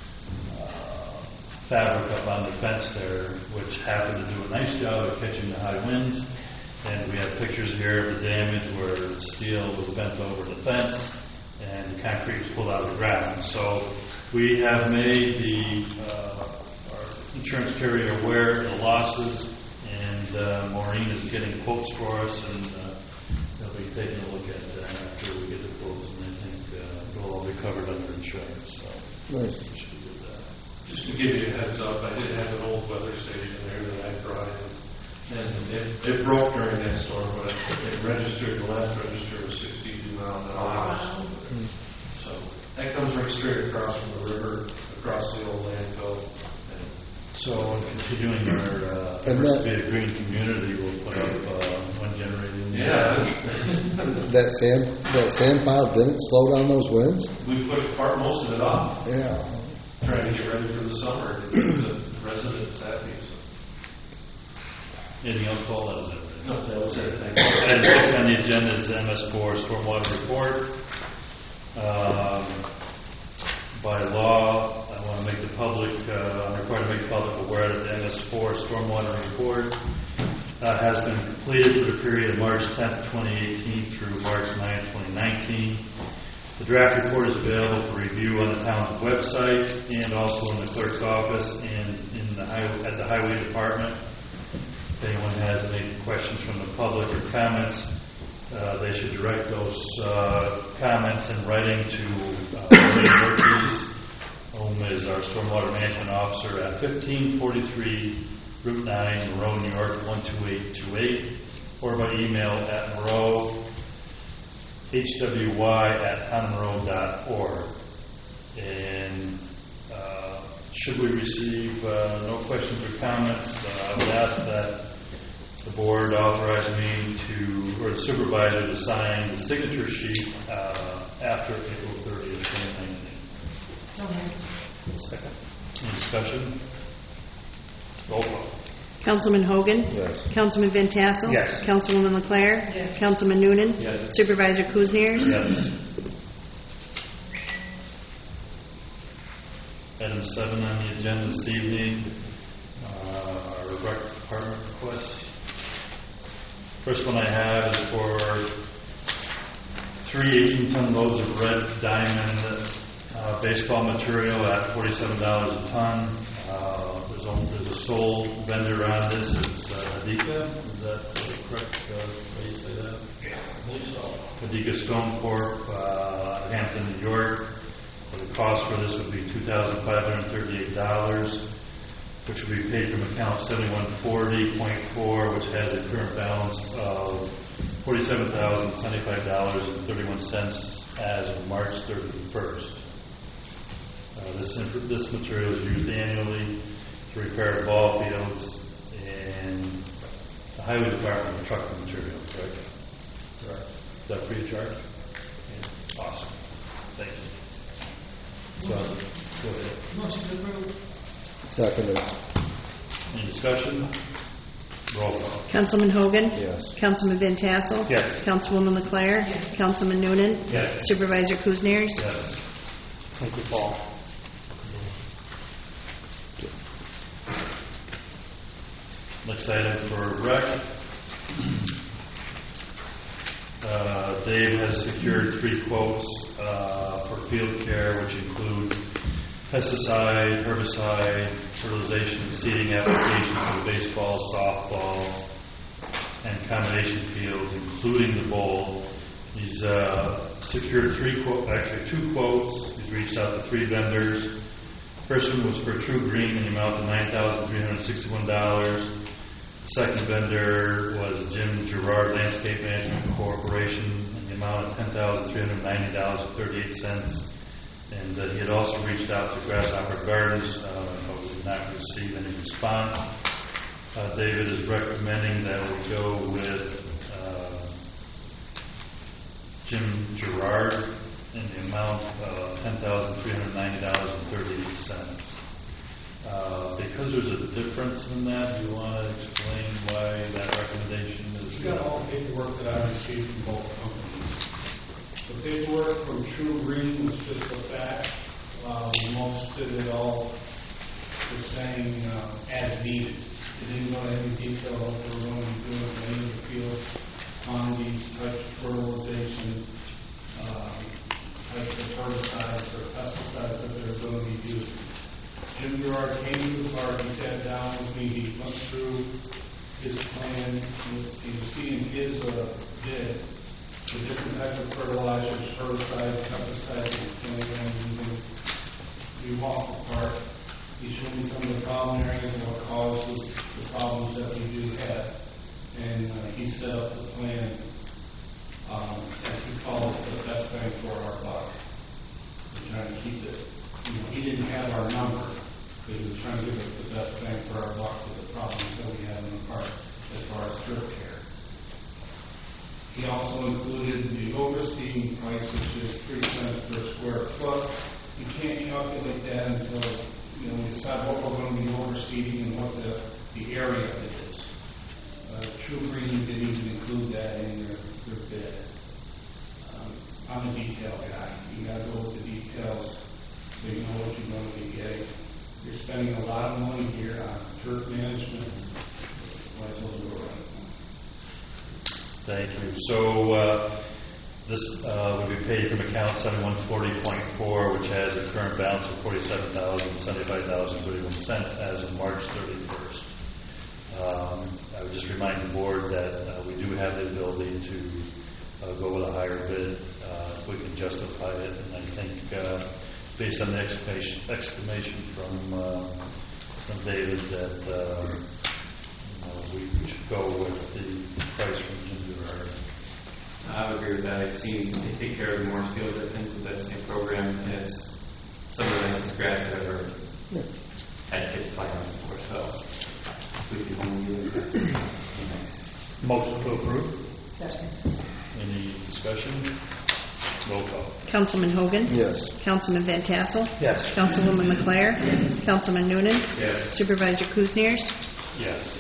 uh, fabric up on the fence there, which happened to do a nice job of catching the high winds. And we have pictures here of the damage where steel was bent over the fence and the concrete was pulled out of the ground. So we have made the uh, our insurance carrier aware of the losses, and uh, Maureen is getting quotes for us, and uh, they'll be taking a look at that after we get the quotes, and I think uh, it'll all be covered under insurance. So Nice. we should be good with that. Just to give you a heads up, I did have an old weather station there that I brought in. And it, it broke during that storm, but it, it registered, the last register was sixty-two miles an hour. Wow. So that comes right straight across from the river, across the old landfill. And So in continuing our uh, And efforts to that- be a green community, we'll put up uh, one generating. yeah, That sand, that sand pile didn't slow down those winds? we pushed part, most of it off, Yeah. trying to get ready for the summer to keep the residents happy. So. Anything else, Paul? That was it. right? No, that was it. Thank you. Item six on the agenda is M S four stormwater report. Um, By law, I want to make the public, uh, I'm required to make the public aware that the M S four stormwater report uh, has been completed for the period of March tenth, twenty eighteen through March ninth, twenty nineteen. The draft report is available for review on the town's website and also in the clerk's office and in the highway, at the highway department. If anyone has any questions from the public or comments, uh, they should direct those uh, comments in writing to uh, Lee Murphy's, whom is our stormwater management officer at fifteen forty-three Route nine, Monroe, New York, one two eight two eight, or by email at Monroe, H W Y at townmonroe dot org. And uh, should we receive uh, no questions or comments, uh, I would ask that the board authorize me to, or the supervisor to sign the signature sheet uh, after April thirtieth, twenty nineteen. So moved. Second. Any discussion? Roll call. Councilman Hogan? Yes. Councilman Van Tassel? Yes. Councilwoman LeClaire? Yes. Councilman Noonan? Yes. Supervisor Kuzniers? Yes. Item seven on the agenda this evening, uh, our rec department requests. First one I have is for three eighteen-ton loads of red diamond uh, baseball material at forty-seven dollars a ton. Uh, there's, a, there's a sole vendor on this. It's uh, Adika. Is that the correct uh, way you say that? Yeah, I believe so. Adika Stone Corp., uh, Hampton, New York. The cost for this would be two thousand five hundred thirty-eight dollars, which would be paid from account seventy-one forty point four, which has a current balance of forty-seven thousand seventy-five dollars and thirty-one cents as of March thirty-first. Uh, this, inf- this material is used annually to repair ball fields, and the highway department will truck the material, correct? Correct. Is that free of charge? Yeah. Awesome. Thank you. So, go ahead. Motion to approve. Seconded. Any discussion? Roll call. Councilman Hogan? Yes. Councilman Van Tassel? Yes. Councilwoman LeClaire? Yes. Councilman Noonan? Yes. Supervisor Kuzniers? Yes. Thank you, Paul. Next item for rec. Uh, Dave has secured three quotes uh, for field care, which include pesticide, herbicide, fertilization, and seeding applications for baseball, softball, and combination fields, including the bowl. He's uh, secured three quotes, actually two quotes. He's reached out to three vendors. First one was for True Green in the amount of nine thousand three hundred sixty-one dollars. Second vendor was Jim Gerard Landscape Management Corporation in the amount of ten thousand three hundred ninety dollars and thirty-eight cents. And uh, he had also reached out to Grasshopper Gardens, uh, but we did not receive any response. Uh, David is recommending that we go with uh, Jim Gerard in the amount of ten thousand three hundred ninety dollars and thirty-eight cents. Uh, because there's a difference in that, do you want to explain why that recommendation is? We got all the paperwork that I received from both companies. The paperwork from True Green was just a fact. Uh, most did it all the saying uh, as needed. It didn't go into any detail of what they were going to be doing in any of the field, quantities, types of fertilization, uh, types of herbicides or pesticides that they were going to be using. Jim Gerard came to the park, he sat down with me, he went through his plan, he was seeing his uh, bid, the different types of fertilizers, herbicides, pesticides, and everything. We walked the park, he showed me some of the problem areas and what causes the problems that we do have. And uh, he set up the plan, um, as he called it, the best bang for our buck. We're trying to keep it, you know, he didn't have our number. He was trying to give us the best bang for our buck with the problems that we have in the park as far as turf care. He also included the overseeding price, which is three cents per square foot. You can't calculate that until you know we decide what we're going to be overseeding and what the, the area is. Uh, True Green didn't even include that in their, their bid. Um, I'm a detail guy. You got to go with the details so you know what you're going to be getting. You're spending a lot of money here on turf management. Might as well do it right. Thank you. So uh, this uh, would be paid from account seventy-one forty point four, which has a current balance of forty-seven thousand seventy-five dollars and thirty-one cents as of March thirty-first. Um, I would just remind the board that uh, we do have the ability to uh, go with a higher bid uh, if we can justify it. And I think uh, based on the exclamation, exclamation from, uh, from David that uh, you know, we, we should go with the price from Jim Gerard. I would agree with that. I've seen they take care of the Morris Fields, I think, with that same program, and it's some of the nicest grass I've ever yeah. had kids play on before, so we can only use it. Nice. Motion to approve. Second. Any discussion? Roll call. Councilman Hogan? Yes. Councilman Van Tassel? Yes. Councilwoman LeClaire? Yes. Councilman Noonan? Yes. Supervisor Kuzniers? Yes.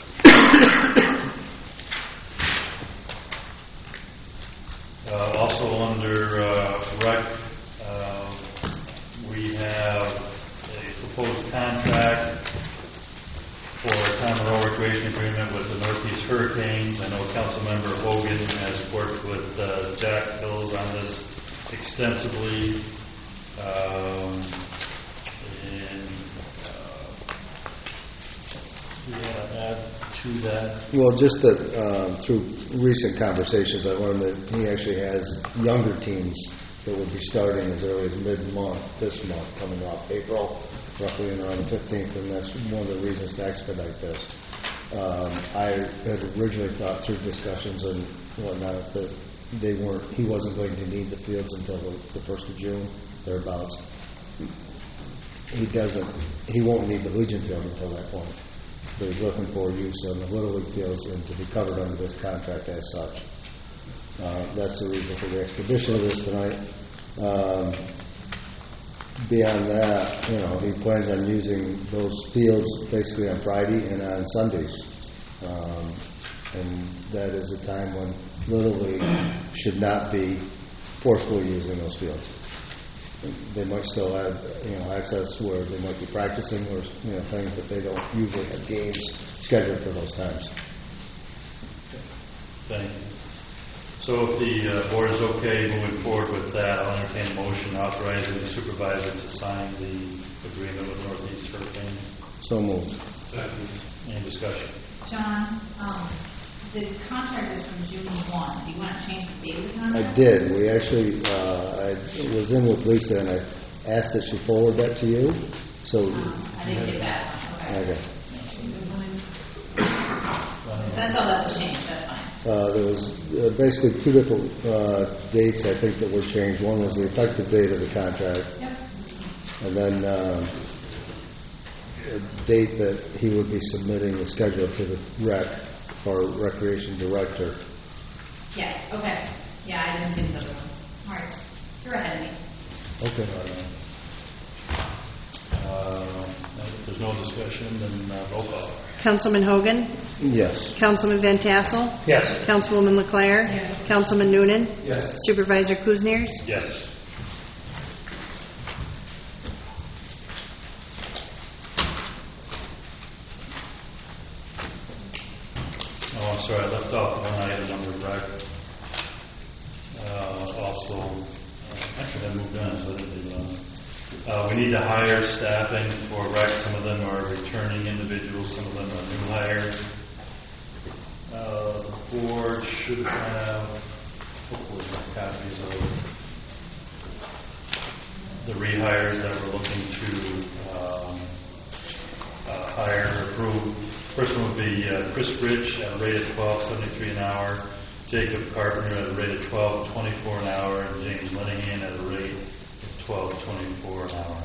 uh, also under uh, rec, uh, we have a proposed contract for a town road recreation agreement with the Northeast Hurricanes. I know Councilmember Hogan has worked with uh, Jack Hills on this extensively. Um, and uh, do you want to add to that? Well, just that uh, through recent conversations, I learned that he actually has younger teams that would be starting as early as mid-month, this month, coming off April, roughly around the fifteenth, and that's one of the reasons to expedite this. Um, I had originally thought through discussions and whatnot that they weren't, he wasn't going to need the fields until the, the first of June, thereabouts. He doesn't, he won't need the Legion field until that point. But he's looking for use on the Little League fields and to be covered under this contract as such. Uh, that's the reason for the expedition of this tonight. Um, beyond that, you know, he plans on using those fields basically on Friday and on Sundays. Um, and that is a time when Little League should not be forcefully using those fields. They might still have, you know, access where they might be practicing or, you know, things, but they don't usually have games scheduled for those times. Thank you. So if the uh, board is okay moving forward with that, I'll entertain a motion authorizing the supervisor to sign the agreement with Northeast Hurricanes. So moved. Second. Any discussion? John, um, the contract is from June first. Do you want to change the date of the contract? I did. We actually, uh, I was in with Lisa and I asked that she forward that to you. So Um, I didn't get that one. Okay. okay. Well, That's all that was changed, that's fine. Uh, There was uh, basically two different uh, dates, I think, that were changed. One was the effective date of the contract, Yep. and then um, a date that he would be submitting the schedule to the rec, or recreation director. Yes, okay. Yeah, I didn't see the other one. All right, you're ahead of me. Okay. Uh, If there's no discussion, then uh, roll call. Councilman Hogan? Yes. Councilman Van Tassel? Yes. Councilwoman Leclerc? Yes. Councilman Noonan? Yes. Supervisor Kuzniers? Yes. Oh, I'm sorry, I left off one item under rec. Uh, Also, uh, actually, I moved on, so I didn't leave it on. Uh, We need to hire staffing for rec. Some of them are returning individuals, some of them are new hires. Uh, The board should have, hopefully, some copies of the rehires that we're looking to um, uh, hire or approve. First one would be uh, Chris Rich at a rate of twelve seventy-three an hour, Jacob Carpenter at a rate of twelve twenty-four an hour, and James Lennihan at a rate of twelve twenty-four an hour.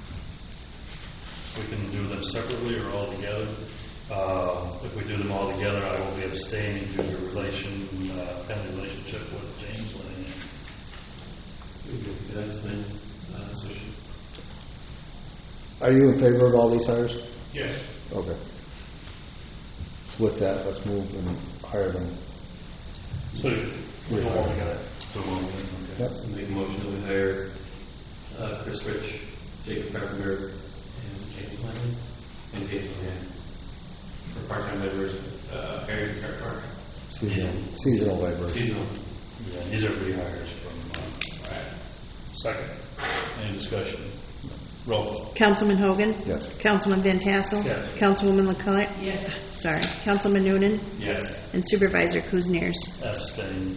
We can do them separately or all together. Uh, if we do them all together, I will be abstaining due to relation, uh, family relationship with James Lennihan. That's been, uh, position. Are you in favor of all these hires? Yes. Okay. With that, let's move and hire them. So we don't all together. So we'll, okay. Yep. So make a motion that we hire uh, Chris Rich, Jacob Carpenter, and is it James Lennon, and James Lennon for part-time laborers, uh, Harry Fair Park. Seasonal, seasonal labor. Seasonal. Yeah, these are rehires from, uh, All right. second. Any discussion? Roll call. Councilman Hogan? Yes. Councilman Van Tassel? Yes. Councilwoman Leclerc? Yes. Sorry. Councilman Noonan? Yes. And Supervisor Kuzniers? Abstain.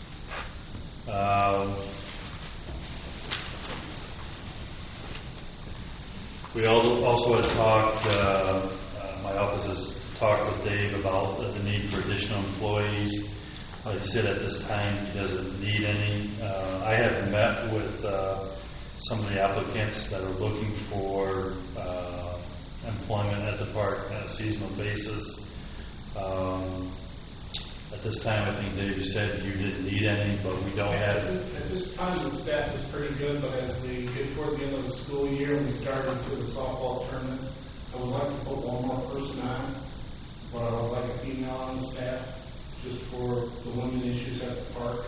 Um, We al- also had talked, uh, uh, my office has talked with Dave about the need for additional employees. Like I said, at this time, he doesn't need any. Uh, I have met with uh, some of the applicants that are looking for uh, employment at the park on a seasonal basis. Um, At this time, I think Dave, you said you didn't need any, but we don't have. At this time, the staff is pretty good, but as we get toward the end of the school year and we start into the softball tournament, I would like to put one more person on, but I would like a female on the staff, just for the women issues at the park.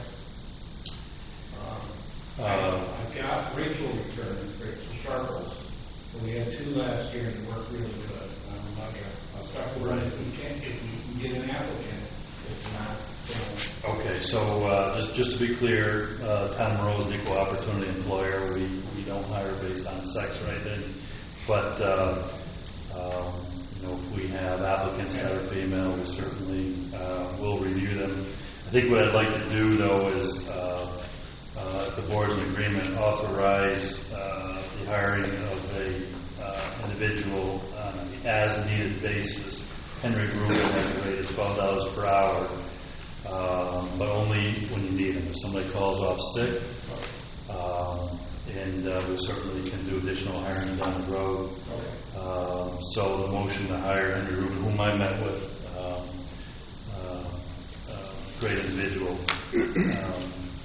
Um, Uh, I've got Rachel returned, Rachel Sharples, and we had two last year and it worked really good. Um, I'll I'll start to run if we can, if we can get an applicant. It's not, uh, Okay, so uh, just just to be clear, uh, Town of Monroe is an equal opportunity employer. We we don't hire based on sex or anything, but uh, um, you know, if we have applicants that are female, we certainly uh, will review them. I think what I'd like to do though is, uh, uh, if the board's in agreement, authorize uh, the hiring of a uh, individual on an as-needed basis. Henry Rubin has a rate of twelve dollars per hour, um, but only when you need him. If somebody calls off sick, um, and uh, we certainly can do additional hiring down the road. Um, so the motion to hire Henry Rubin, whom I met with, um, uh, uh, great individual. Um,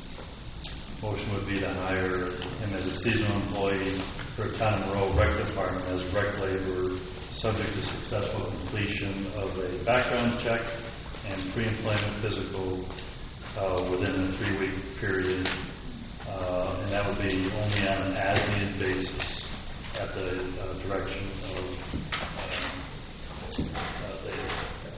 motion would be to hire him as a seasonal employee for Town of Monroe Rec Department as rec laborer, subject to successful completion of a background check and pre-employment physical uh, within a three-week period, uh, and that would be only on an as-needed basis at the uh, direction of uh, uh, Dave.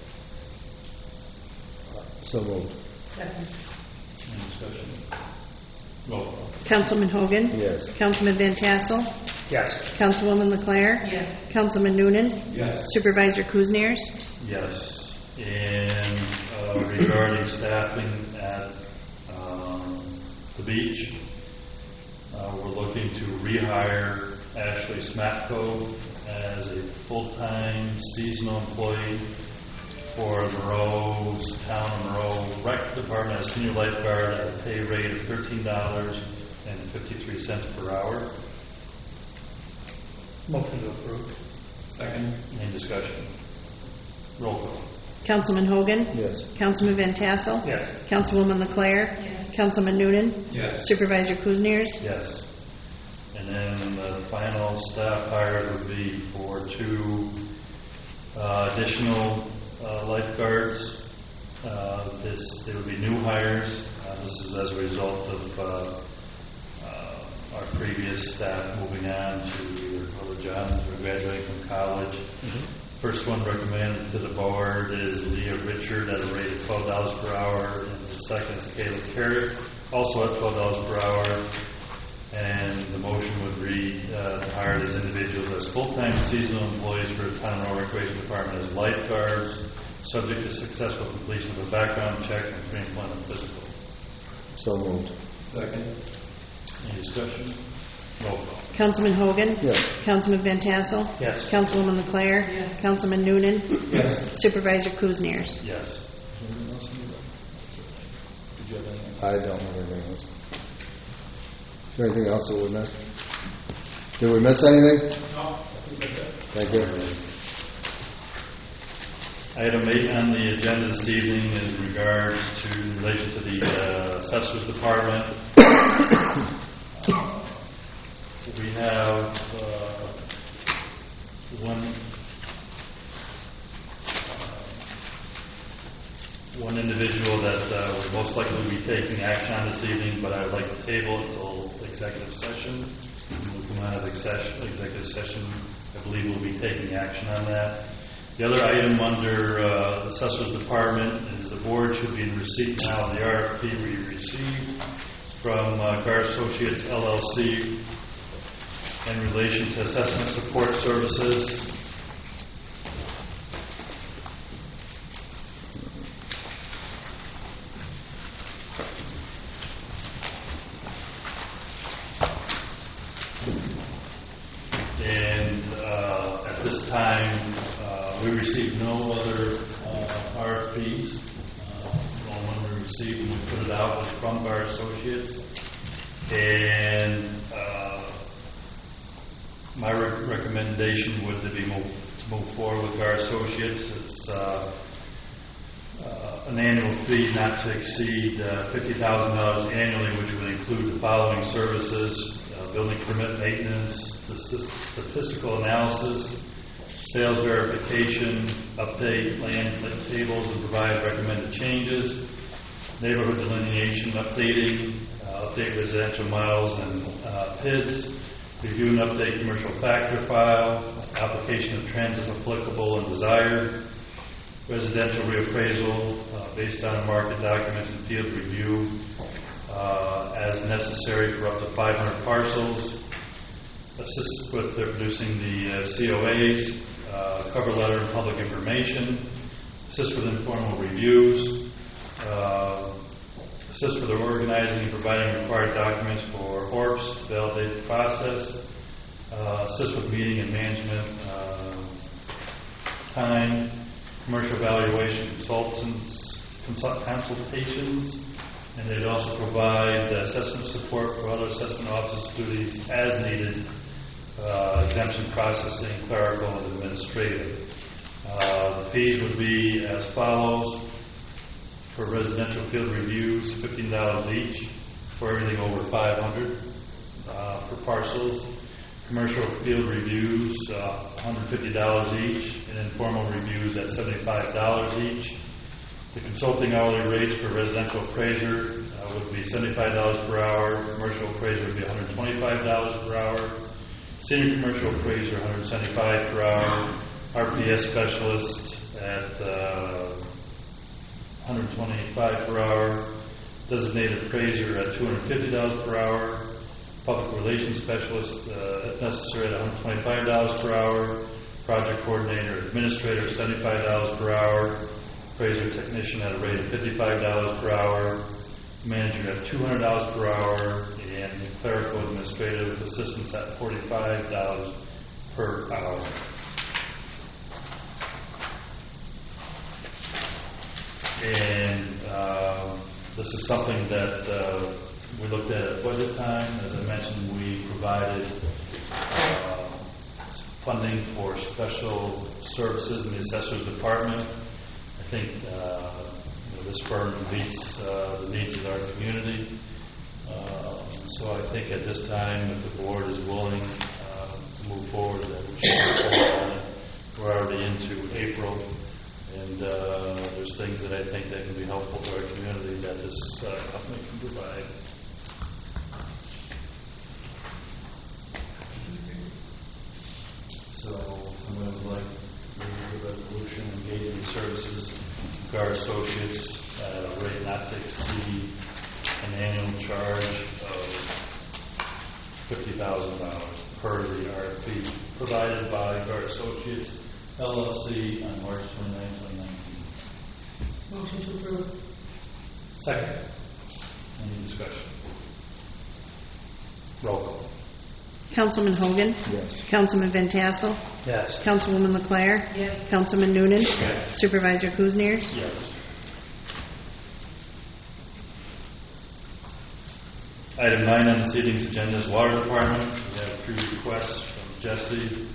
So moved. Second. Any discussion? Roll call. Councilman Hogan? Yes. Councilman Van Tassel? Yes. Councilwoman Leclerc? Yes. Councilman Noonan? Yes. Supervisor Kuzniers? Yes. And uh, regarding staffing at um, the beach, uh, we're looking to rehire Ashley Smatko as a full-time seasonal employee for Monroe's Town of Monroe Rec Department as senior lifeguard at a pay rate of thirteen dollars and fifty-three cents per hour. Motion to approve. Second. Any discussion? Roll call. Councilman Hogan? Yes. Councilman Van Tassel? Yes. Councilwoman LeClaire? Yes. Councilman Noonan? Yes. Supervisor Kuzniers? Yes. And then the final staff hire would be for two uh, additional uh, lifeguards. Uh, This, they would be new hires. Uh, This is as a result of uh, uh, our previous staff moving on to either other jobs or graduating from college. First one recommended to the board is Leah Richard at a rate of twelve dollars per hour, and the second is Kayla Carrick, also at twelve dollars per hour. And the motion would read uh, to hire these individuals as full-time seasonal employees for the Town of Monroe Recreation Department as lifeguards, subject to successful completion of a background check and pre-employment physical. So moved. Second. Any discussion? Roll call. Councilman Hogan? Yes. Councilman Van Tassel? Yes. Councilwoman LeClaire? Yes. Councilman Noonan? Yes. Supervisor Kuzniers? Yes. I don't have anything else. Is there anything else that we missed? Did we miss anything? No, I think that's it. Thank you. Item eight on the agenda this evening is in regards to, in relation to the uh, Assessor's Department. Uh, We have uh, one uh, one individual that uh, would most likely be taking action on this evening, but I would like to table it until executive session. When we come out of exec- executive session, I believe we'll be taking action on that. The other item under uh, the Assessor's Department is the board should be in receipt now of the R F P we received from uh, Gar Associates L L C in relation to assessment support services. And uh, at this time, uh, we received no other uh, R F Ps. Uh, the only one we received and we put it out was from Gar Associates. And uh, my re- recommendation would be move, to move forward with Gar Associates. It's uh, uh, an annual fee not to exceed uh, fifty thousand dollars annually, which would include the following services: uh, building permit maintenance, statistical analysis, sales verification, update land tables and provide recommended changes, neighborhood delineation, updating, uh, update residential miles and uh, P I Ds, review and update commercial factor file, application of transit applicable and desired, residential reappraisal uh, based on market documents and field review uh, as necessary for up to five hundred parcels, assist with uh, producing the uh, C O As, uh, cover letter and public information, assist with informal reviews, uh, assist with organizing and providing required documents for O R Ps to validate the process, uh, assist with meeting and management uh, time, commercial valuation consultants, consult- consultations, and they'd also provide uh, assessment support for other assessment office duties as needed, uh, exemption processing, clerical, and administrative. Uh, the fees would be as follows. For residential field reviews, fifteen dollars each. For everything over five hundred uh, for parcels. Commercial field reviews, uh, one hundred fifty dollars each, and informal reviews at seventy-five dollars each. The consulting hourly rates for residential appraiser uh, would be seventy-five dollars per hour. Commercial appraiser would be one hundred twenty-five dollars per hour. Senior commercial appraiser, one hundred seventy-five dollars per hour. R P S specialist at uh, one hundred twenty-five dollars per hour. Designated appraiser at two hundred fifty dollars per hour. Public relations specialist, uh, if necessary, at one hundred twenty-five dollars per hour. Project coordinator, administrator, seventy-five dollars per hour. Appraiser technician at a rate of fifty-five dollars per hour. Manager at two hundred dollars per hour. And clerical administrative assistants at forty-five dollars per hour. And um, this is something that uh, we looked at at budget time. As I mentioned, we provided uh, funding for special services in the assessor's department. I think uh, you know, this firm meets uh, the needs of our community. Uh, so I think at this time, if the board is willing uh, to move forward, that we should move forward on it. We're already into April, and uh, there's things that I think that can be helpful to our community that this uh, company can provide. So someone would like to move the resolution engaging the services of our associates at a rate not to exceed an annual charge of fifty thousand dollars per the R F P provided by our associates L L C on March twenty-ninth, twenty nineteen. Motion to approve. Second. Any discussion? Roll call. Councilman Hogan? Yes. Councilman Van Tassel? Yes. Councilwoman LeClaire? Yes. Councilman Noonan? Yes. Supervisor Kuzniers? Yes. Item nine on this evening's agenda is Water Department. We have three requests from Jesse.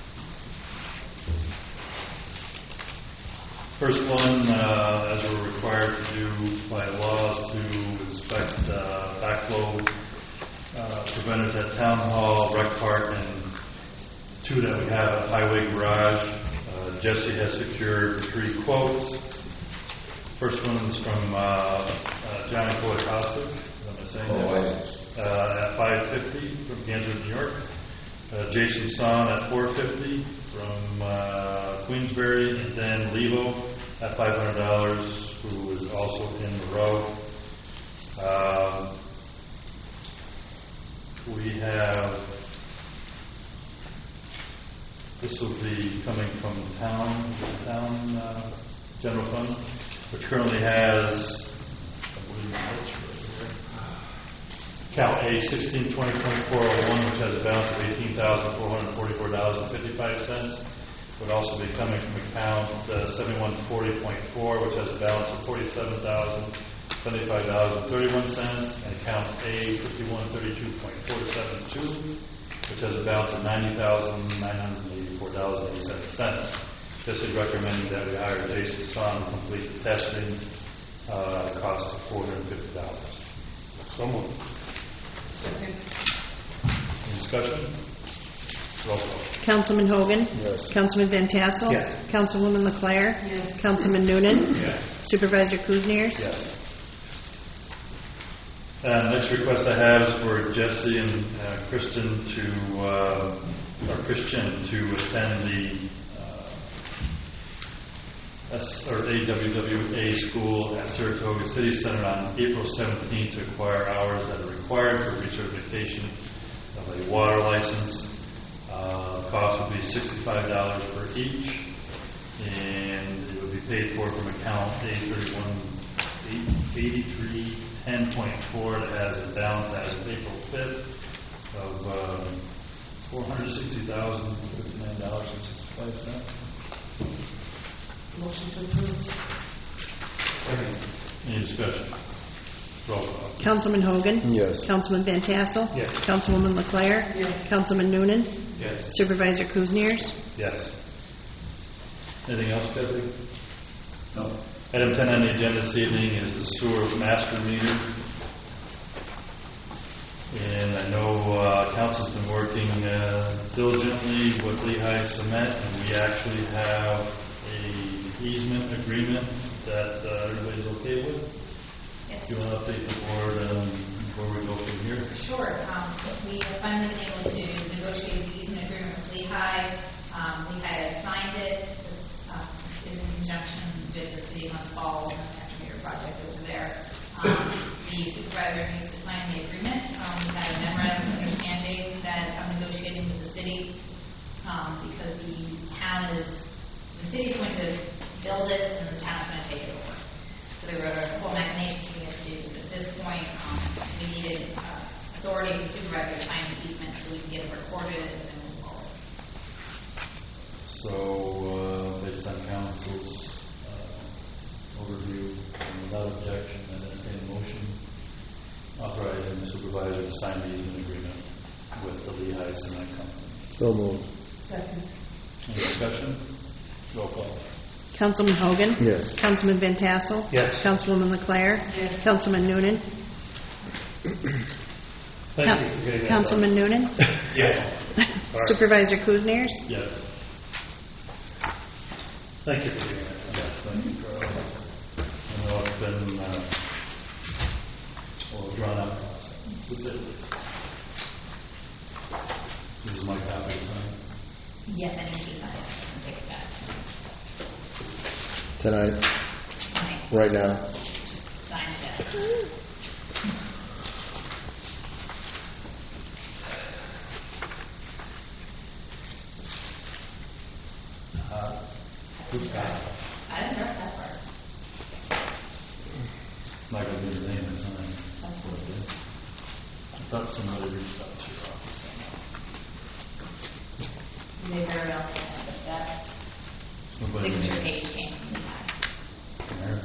First one, uh, as we're required to do by law, is to inspect uh, backflow uh, preventers at Town Hall, Rec Park, and two that we have at Highway Garage. Uh, Jesse has secured three quotes. First one is from uh, uh, Johnny Kolikowski. Am I saying that? Uh, at five fifty from Kansas, New York. Uh, Jason Son at four fifty from uh, Queensbury, and then Levo at five hundred dollars, who is also in Monroe. Um, we have, this will be coming from the town, the town uh, general fund, which currently has, I believe it's right here, Count A sixteen twenty point four oh one, which has a balance of eighteen thousand four hundred forty-four dollars and fifty-five cents. Would also be coming from account uh, seventy-one forty point four, which has a balance of forty-seven thousand seventy-five dollars and thirty-one cents, and account A fifty-one thirty-two point four seven two, which has a balance of ninety thousand nine hundred eighty-four dollars and eighty-seven cents. This is recommending that we hire Jason Son to complete the testing, uh, cost of four hundred fifty dollars. So moved. Second. Any discussion? Roll call. Councilman Hogan? Yes. Councilman Van Tassel? Yes. Councilwoman LeClaire? Yes. Councilman Noonan? Yes. Supervisor Kuzniers? Yes. Uh, next request I have is for Jesse and uh, Kristen to, uh, or Christian to attend the uh, S, or A W W A school at Saratoga City Center on April seventeenth to acquire hours that are required for recertification of a water license. Uh, the cost would be sixty-five dollars for each, and it would be paid for from account A thirty-one eighty-three ten point four that has a balance as of April fifth of um, four hundred sixty thousand fifty-nine dollars and sixty-five cents. Motion to approve. Second. Any discussion? Roll call. Councilman Hogan? Yes. Councilman Van Tassel? Yes. Councilwoman LeClaire? Yes. Councilman Noonan? Yes. Supervisor Kuzniers? Yes. Anything else, Debbie? No. Item ten on the agenda this evening is the sewer master meter. And I know uh, council's been working uh, diligently with Lehigh Cement, and we actually have a easement agreement that uh, everybody's okay with. Yes. Do you want to update the board um, before we go from here? Sure. Um, we have finally been able to negotiate the easement agreement with Lehigh. Um, Lehigh has signed it. This uh, is in conjunction with the city of Hunts Falls and the master meter project over there. Um, the supervisor needs to sign the agreement. Um, we had a memorandum of understanding that I'm negotiating with the city um, because the town is, the city's going to build it and the town's going to take it over. So there were a whole machinations we had to do. But at this point, um, we needed uh, authority from the supervisor to sign the easement so we can get it recorded and then move forward. So, uh, based on council's uh, overview. And without objection, I entertain a motion authorizing the supervisor to sign the easement agreement with the Lehigh Cement Company. So moved. Second. Any discussion? Roll call. Councilman Hogan? Yes. Councilman Van Tassel? Yes. Councilwoman Leclerc? Yes. Councilman Noonan? Thank Coun- you for getting that done. Councilman Noonan? Yes. Supervisor Kuzniers? Yes. Thank you for doing that. Yes, thank you, Carl. I know it's been, uh, well, drawn out process. This is my copy, isn't it? Yes, I need to sign it and take it back. Tonight, Fine. right now. Just sign it. Uh, who's got it? I didn't write that part. It's not going to be the name, isn't it? That's What it is. I thought somebody reached out to your office somehow. They very well can, but that Somebody signature page came from the back. American.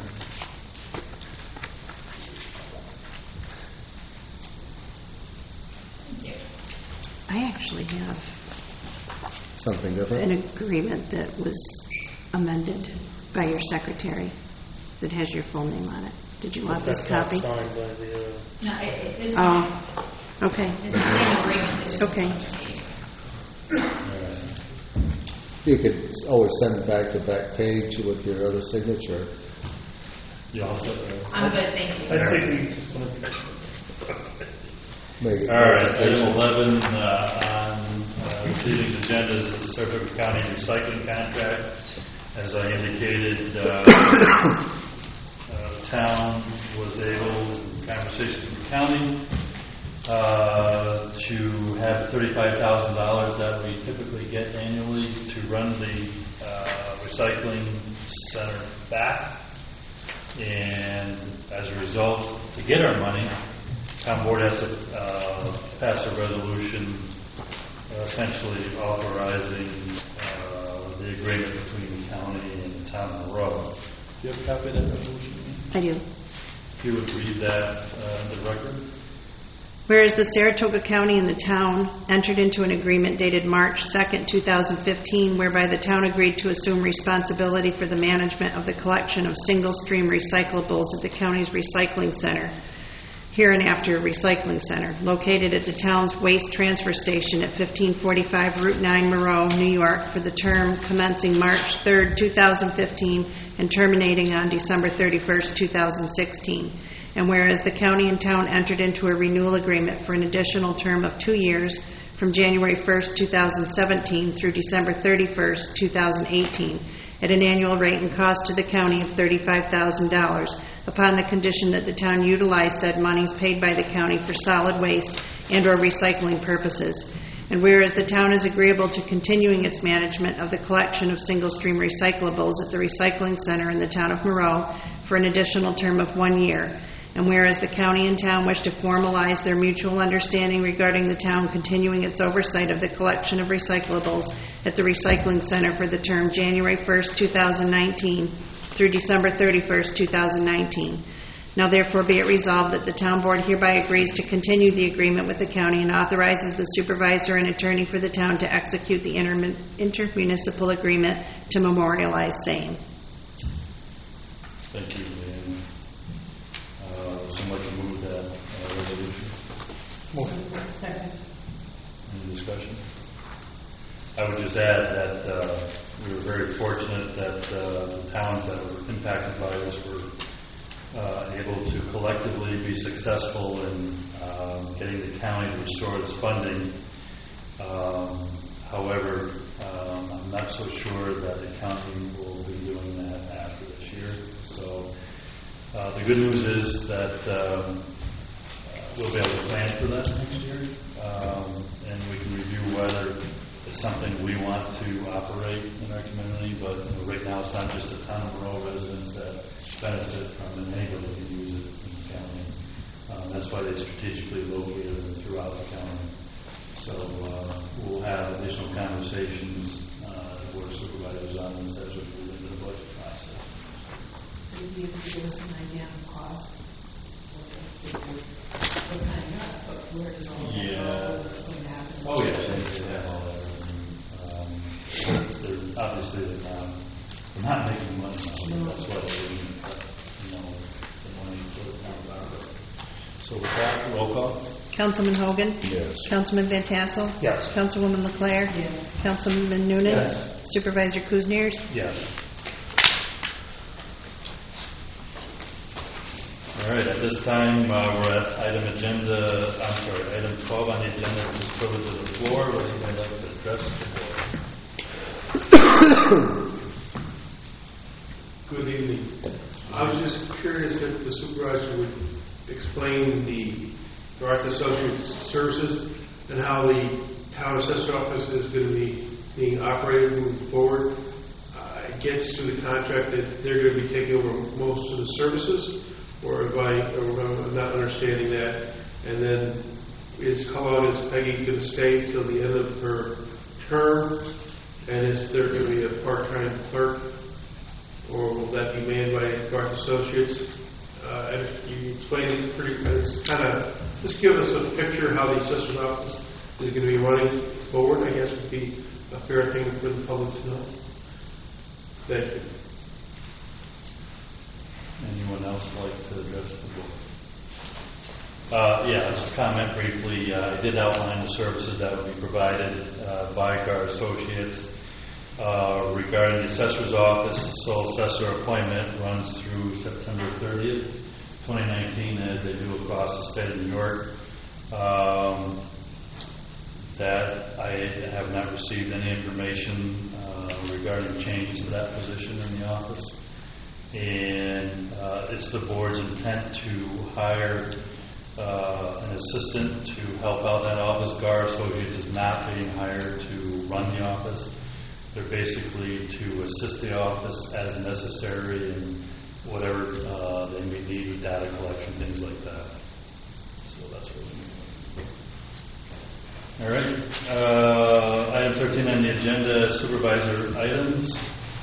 Thank you. I actually have Something an different? agreement that was amended by your secretary that has your full name on it. Did you want this That's not copy? signed by the, uh, No, it, it- it's, Oh, okay. it's the same agreement, it's just. Okay. You could always send it back to back page with your other signature. You all set there? I'm good, thank you. I think we just want to. Make it All right, item eleven uh, on uh, this evening's agenda is the Saratoga County recycling contract. As I indicated, uh, uh, the town was able, in conversation with the county, uh, to have thirty-five thousand dollars that we typically get annually to run the uh, recycling center back. And as a result, to get our money, town board has to uh, pass a resolution uh, essentially authorizing uh, the agreement between the county and the town of Monroe. Do you have a copy of that resolution? I do. If you would read that uh, in the record. Whereas the Saratoga County and the town entered into an agreement dated March second, two thousand fifteen, whereby the town agreed to assume responsibility for the management of the collection of single-stream recyclables at the county's recycling center, hereinafter recycling center, located at the town's waste transfer station at fifteen forty-five Route nine, Monroe, New York, for the term commencing March third, two thousand fifteen, and terminating on December thirty-first, two thousand sixteen. And whereas the county and town entered into a renewal agreement for an additional term of two years from January first, two thousand seventeen through December thirty-first, two thousand eighteen, at an annual rate and cost to the county of thirty-five thousand dollars, upon the condition that the town utilize said monies paid by the county for solid waste and or recycling purposes. And whereas the town is agreeable to continuing its management of the collection of single-stream recyclables at the recycling center in the town of Monroe for an additional term of one year. And whereas the county and town wish to formalize their mutual understanding regarding the town continuing its oversight of the collection of recyclables at the recycling center for the term January first, two thousand nineteen through December thirty-first, two thousand nineteen. Now therefore be it resolved that the town board hereby agrees to continue the agreement with the county and authorizes the supervisor and attorney for the town to execute the intermun- intermunicipal agreement to memorialize same. Thank you, Leanne. Uh, Someone can move that uh, resolution. Second. Any discussion? I would just add that uh, we were very fortunate that uh, the towns that were impacted by this were uh, able to collectively be successful in um, getting the county to restore its funding. Um, However, um, I'm not so sure that the county will be doing that after this year. So uh, the good news is that um, uh, we'll be able to plan for that next year, um, and we can review whether it's something we want to operate in our community. But you know, right now, it's not just the town of Monroe residents that benefit from it; anybody can use it in the county. Um, that's why they strategically located them throughout the county. So uh, we'll have additional conversations uh, the board of supervisors on this as we move into the budget process. you be able to give us an idea on the cost? What kind of us, but where does all that Yeah. go, what's going to happen? Oh, yeah, they they have all that. Um, they're, obviously, they're not, they're not making money now, but that's why they're doing it, you know, the money for the town of So with that, roll call? Councilman Hogan? Yes. Councilman Van Tassel? Yes. Councilwoman LeClaire? Yes. Councilman Noonan? Yes. Supervisor Kuzniers? Yes. All right, at this time, uh, we're at item agenda, I'm sorry, item twelve on the agenda, which is privilege of the floor. Would anybody like to address the board? Good evening. I was just curious if the supervisor would explain the Garth Associates services and how the town assessor office is going to be being operated moving forward. Uh, it gets through the contract that they're going to be taking over most of the services, or if I, or I'm not understanding that. And then is how long is Peggy going to stay till the end of her term? And is there going to be a part-time clerk, or will that be manned by Garth Associates? Uh, and you explained it pretty, it's kind of, just give us a picture how the assessor's office is going to be running forward, I guess would be a fair thing for the public to know. Thank you. Anyone else like to address the board? Uh, yeah, just to comment briefly, uh, I did outline the services that would be provided uh, by Garth Associates. Uh, regarding the assessor's office, the sole assessor appointment runs through September thirtieth, twenty nineteen, as they do across the state of New York. Um, that I have not received any information uh, regarding changes to that position in the office. And uh, it's the board's intent to hire uh, an assistant to help out that office. Garth Associates is not being hired to run the office. They're basically to assist the office as necessary in whatever uh, they may need with data collection, things like that. So that's what we need. All right. Uh, item thirteen on the agenda, supervisor items.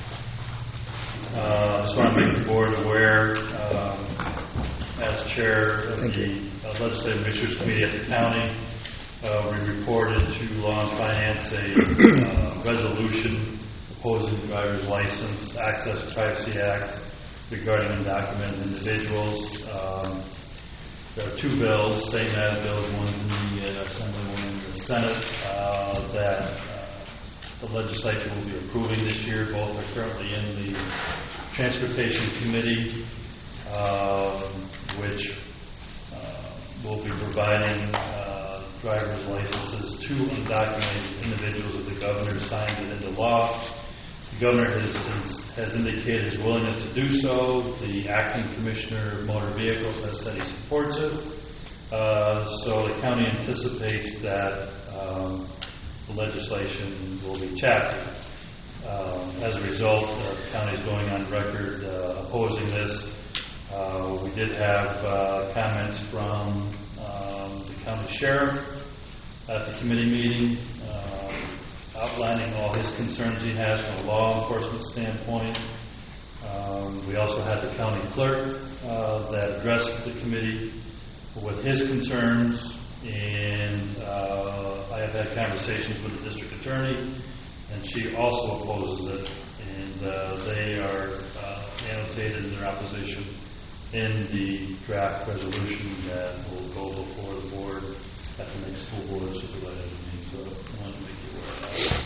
Uh, I just want to make the board aware, um, as chair of the uh, Legislative Issues Committee at the county, uh, we reported to Law and Finance a uh, resolution opposing the driver's license access privacy act regarding undocumented individuals. Um, there are two bills, same as bills, one in the uh, Assembly, one in the Senate, uh, that uh, the legislature will be approving this year. Both are currently in the Transportation Committee, uh, which uh, will be providing uh, driver's licenses to undocumented individuals if the governor signs it into law. The governor has, has indicated his willingness to do so. The acting commissioner of motor vehicles has said he supports it. Uh, so the county anticipates that um, the legislation will be chaptered. Um, as a result, uh, the county is going on record uh, opposing this. Uh, we did have uh, comments from um, the county sheriff at the committee meeting, uh, outlining all his concerns he has from a law enforcement standpoint. Um, we also had the county clerk uh, that addressed the committee with his concerns, and uh, I have had conversations with the district attorney, and she also opposes it, and uh, they are uh, annotated in their opposition in the draft resolution that will go before the board at the next school board of supervisors meeting. So I wanted to make you aware of that.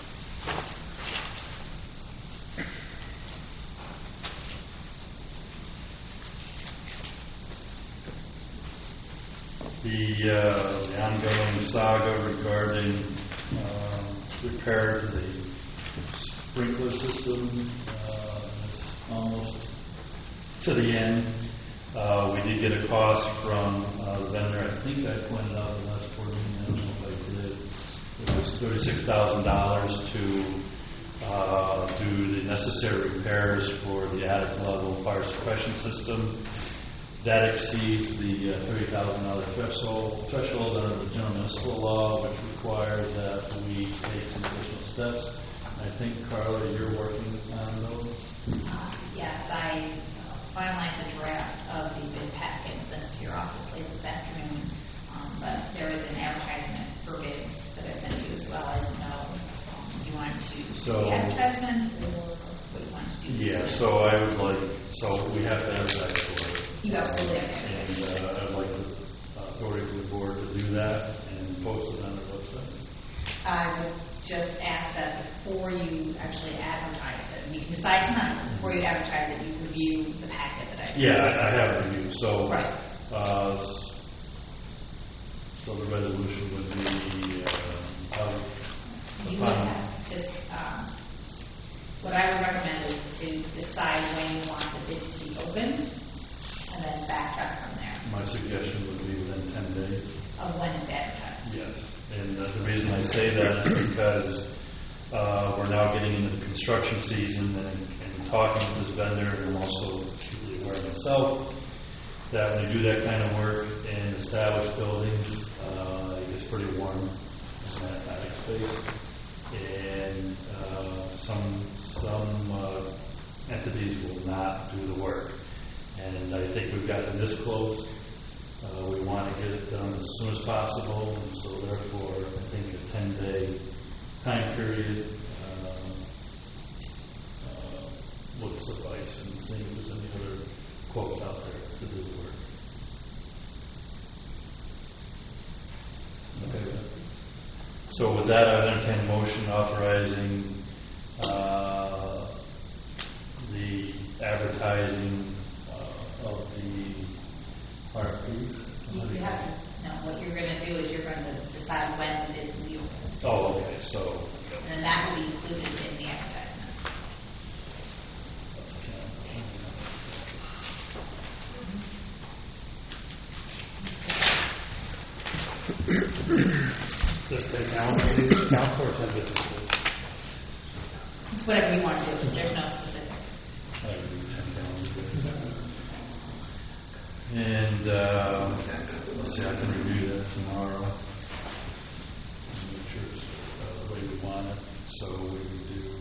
The, uh, the ongoing saga regarding uh, repair to the sprinkler system uh, is almost to the end. Uh, we did get a cost from uh, the vendor. I think I pointed out the last board meeting. I don't know if I did. It was thirty-six thousand dollars to uh, do the necessary repairs for the attic level fire suppression system. That exceeds the uh, thirty thousand dollars threshold, threshold under the general municipal law, which requires that we take some additional steps. I think, Carla, you're working on those? Uh, Yes, I uh, finalize a draft of the bid packet and send it to your office late this afternoon. Um, But there is an advertisement for bids that I sent you as well. I don't know um, if you want to do So- the advertisement or what you want to do. Yeah, so I would like, so we have to advertise for it. You absolutely have to. And uh, I'd like the authority of the board to do that and post it on the website. I would just ask that before you actually advertise it, you can decide tonight, before you advertise it, you review the packet that I. Yeah, I I have reviewed, so. Right. uh, s- So the resolution would be, uh, how, You would upon, have just, um, what I would recommend is to decide when you want the bids to be open, and then backtrack from there, my suggestion would be within ten days. of when it's advertised. Yes, and uh, the reason I say that is because uh, we're now getting into the construction season and, and talking with this vendor, and I'm also acutely aware myself that when you do that kind of work in established buildings, uh, it gets pretty warm in that attic space, and uh, some some uh, entities will not do the work. And I think we've gotten this close. Uh, we want to get it done as soon as possible, and so therefore, I think a ten-day time period um, uh, would suffice, and seeing if there's any other quotes out there to do the work. Okay. So with that, I entertain a motion authorizing uh, the advertising uh, of the R F Ps. You you have to, no, what you're gonna do is you're gonna decide when the bids will be open, Oh, okay, so. and then that will be included in the advertisement. Does the calendar use council or ten business days? It's whatever you want to do, there's no specifics. And, uh, let's see, I can review that tomorrow. Make sure it's uh, the way we want it. So we would do.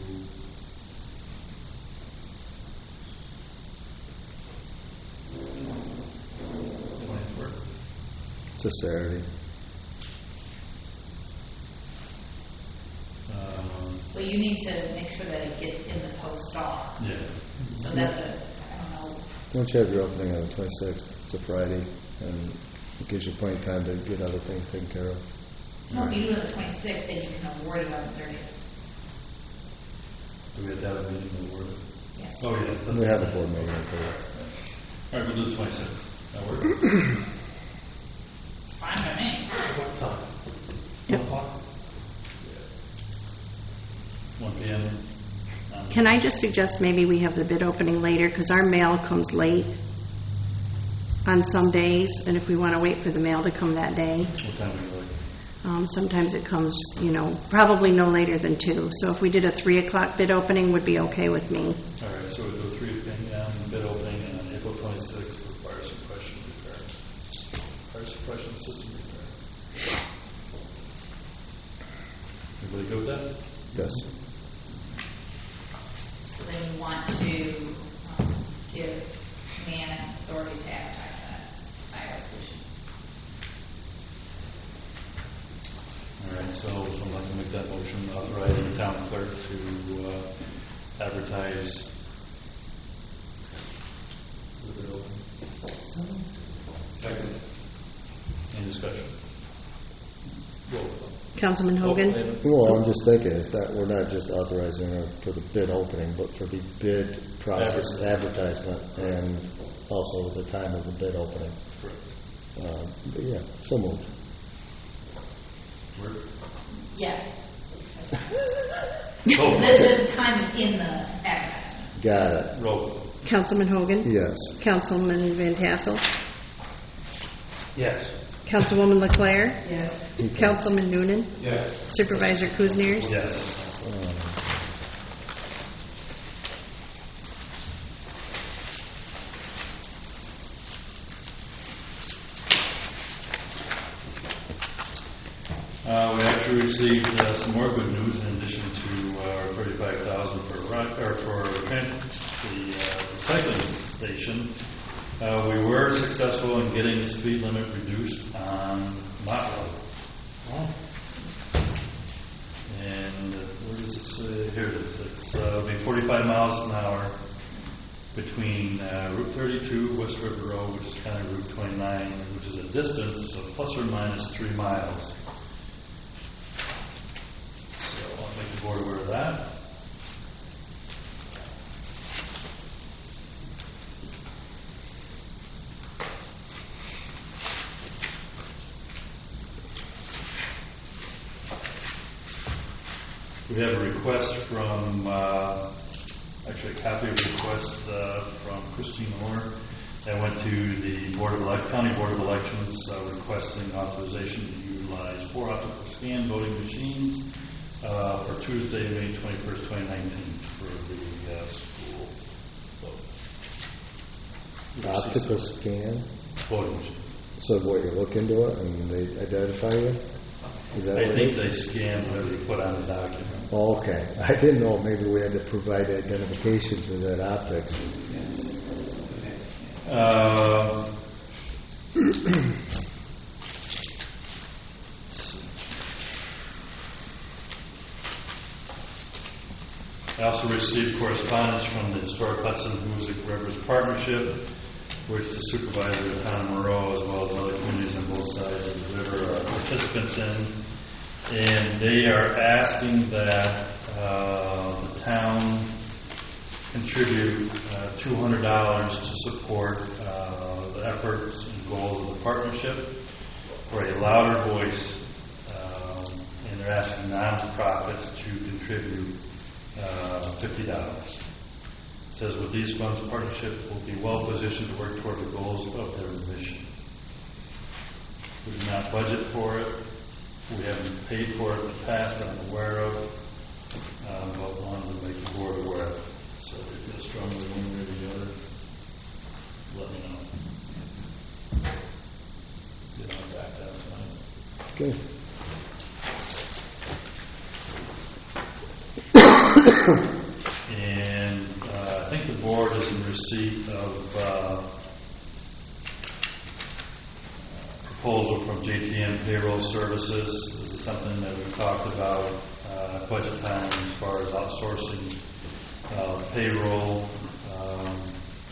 twenty-fourth. It's a Saturday. Um, Well, you need to make sure that it gets in the post-star, yeah. so that the, I don't know, Don't you have your opening on the twenty-sixth? It's a Friday, and it gives you plenty of time to get other things taken care of. no, if you do it on the twenty-sixth, then you can award it on the thirtieth. Do we have to have a meeting to award it? Yes. Oh, yeah. We have a board meeting on Thursday. All right, we'll do the twenty-sixth. That works? It's fine by me. What time? Yep. One o'clock? one P M. Um, Can I just suggest maybe we have the bid opening later, because our mail comes late on some days, and if we want to wait for the mail to come that day, What time do you like? um, sometimes it comes, you know, probably no later than two. So if we did a three o'clock bid opening, would be okay with me. All right, so we'll do a three P M bid opening and on April twenty-sixth for fire suppression repair. Fire suppression system repair. Everybody good with that? Yes. So then you want to um, give man authority to advertise that by resolution. All right, so someone like to make that motion authorizing the town clerk to uh, advertise the bid opening. Second. Any discussion? Roll call. Councilman Hogan? Oh, Well, I'm just thinking is that we're not just authorizing her for the bid opening, but for the bid process, advertisement, and also the time of the bid opening. Correct. Um, But yeah, so moved. Word? Yes. Oh. The, the time is in the advertisement. Got it. Roll call. Councilman Hogan? Yes. Councilman Van Tassel? Yes. Councilwoman Leclerc? Yes. Councilman Noonan? Yes. Supervisor Kuzniers? Yes. Um, Uh, we actually actually received uh, some more good news in addition to our thirty-five thousand for ri- or for tran- the uh, recycling station. Uh, we were successful in getting the speed limit reduced on Mott Road. And uh, where does it say? Here it is. It's uh, it'll be forty-five miles an hour between uh, Route thirty-two, West River Road, which is County Route twenty-nine, which is a distance of plus or minus three miles. So I'll make the board aware of that. We have a request from, uh, actually a copy of a request uh, from Christine Orr that went to the Board of Elect- County Board of Elections uh, requesting authorization to utilize four optical scan voting machines uh, for Tuesday, May twenty-first, twenty nineteen for the uh, school vote. Optical scan? Voting machine. So what, you look into it and they identify you? Is that I what think it is? they scan whatever you put on the document. Oh, okay. I didn't know maybe we had to provide identification to that optics. Uh, I also received correspondence from the Historic Hudson Music Rivers Partnership, which the supervisor of the town of Monroe, as well as other communities on both sides of the river, are participants in. And they are asking that uh, the town contribute uh, two hundred dollars to support uh, the efforts and goals of the partnership for a louder voice. Um, and they're asking nonprofits to contribute uh, fifty dollars. It says, with these funds, the partnership will be well positioned to work toward the goals of their mission. We do not budget for it. We haven't paid for it in the past that I'm aware of, um, but wanted to make the board aware of it. So if you feel strongly one way or the other, let me know. Get on back down tonight. Okay. And uh, I think the board is in receipt of uh, proposal from J T M Payroll Services. This is something that we've talked about uh, at budget time as far as outsourcing uh, payroll. Um,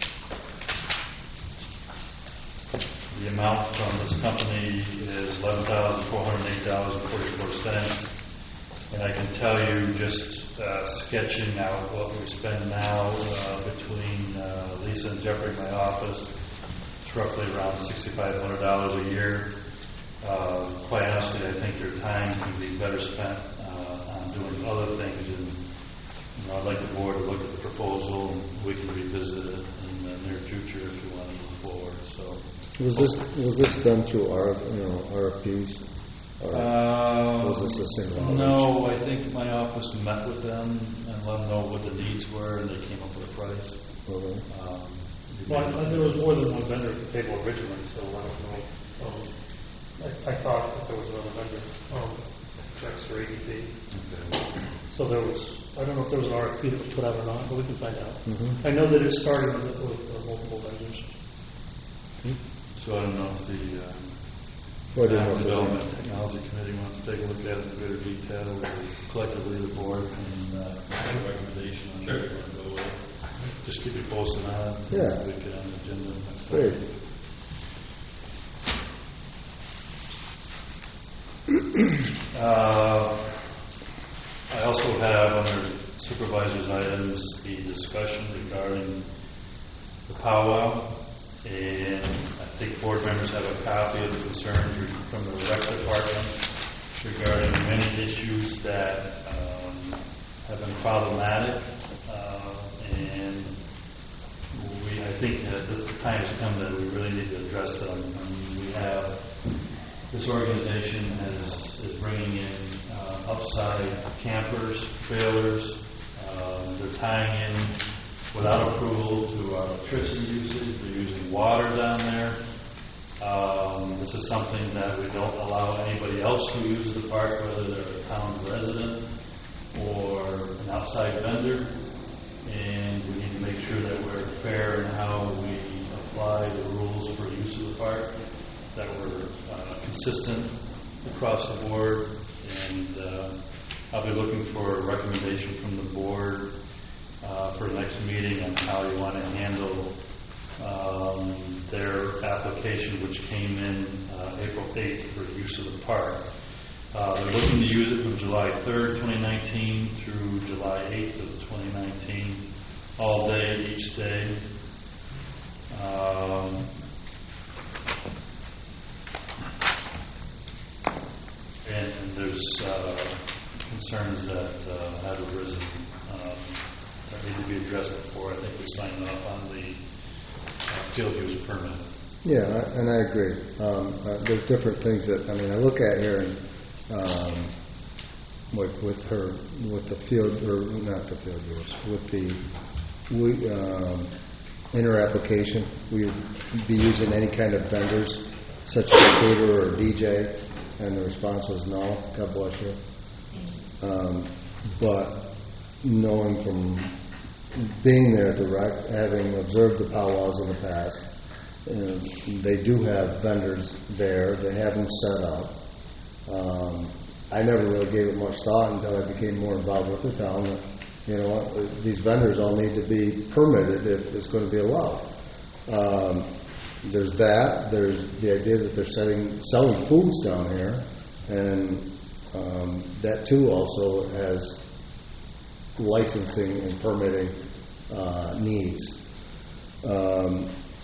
the amount from this company is eleven thousand four hundred eight dollars and forty-four cents. And I can tell you, just uh, sketching out what we spend now uh, between uh, Lisa and Jeffrey in my office, it's roughly around sixty-five hundred dollars a year. Uh, quite honestly, I think their time can be better spent uh, on doing other things. And you know, I'd like the board to look at the proposal, and we can revisit it in the near future if you want to move forward. So, Was this was this done through R you know R F Ps? Or uh, was this a single? no, I think my office met with them and let them know what the needs were, and they came up with a price. Okay. Um, Well, I- there was more than one vendor at the table originally, so I don't know. Um, I, I thought that there was another vendor, um, checks for A D P. okay. So there was, I don't know if there was an R F P that was put out or not, but we can find out. Mhm. I know that it started with, with uh, multiple vendors. So I don't know if the uh, Well, I didn't know Town if Development there's Technology Committee wants to take a look at it in greater detail, or collectively the board can uh, make a recommendation on where they want to go with it. Just keep it posted on it. Yeah. We get on the agenda next time. Great. Uh, I also have under supervisor's items the discussion regarding the powwow, and I think board members have a copy of the concerns from the rec department regarding many issues that um, have been problematic, uh, and we, I think that the time has come that we really need to address them. I mean, we have, this organization is, is bringing in uh, upside campers, trailers. Uh, they're tying in without approval to our electricity usage. They're using water down there. Um, This is something that we don't allow anybody else to use the park, whether they're a town resident or an outside vendor. And we need to make sure that we're fair in how we apply the rules for use of the park, that we're uh, consistent across the board. And uh, I'll be looking for a recommendation from the board uh, for the next meeting on how you want to handle um, their application, which came in uh, April eighth for use of the park. Uh, they're looking to use it from July third, twenty nineteen through July eighth of twenty nineteen, all day, each day. Um, and, and there's uh, concerns that uh, have arisen um, that need to be addressed before I think we sign off on the uh, field use permit. Yeah, I- and I agree. Um, uh, there's different things that, I mean, I look at here and um, with, with her, with the field, or not the field use, with the we, um, inter-application, we would be using any kind of vendors, such as a caterer or D J, and the response was no, God bless you. Um, but knowing from being there at the rec, having observed the powwows in the past, uh, they do have vendors there. They have them set up. Um, I never really gave it much thought until I became more involved with the town. That, you know what, these vendors all need to be permitted if it's going to be allowed. Um, there's that. There's the idea that they're setting, selling foods down here, and um, that too also has licensing and permitting uh, needs. Um,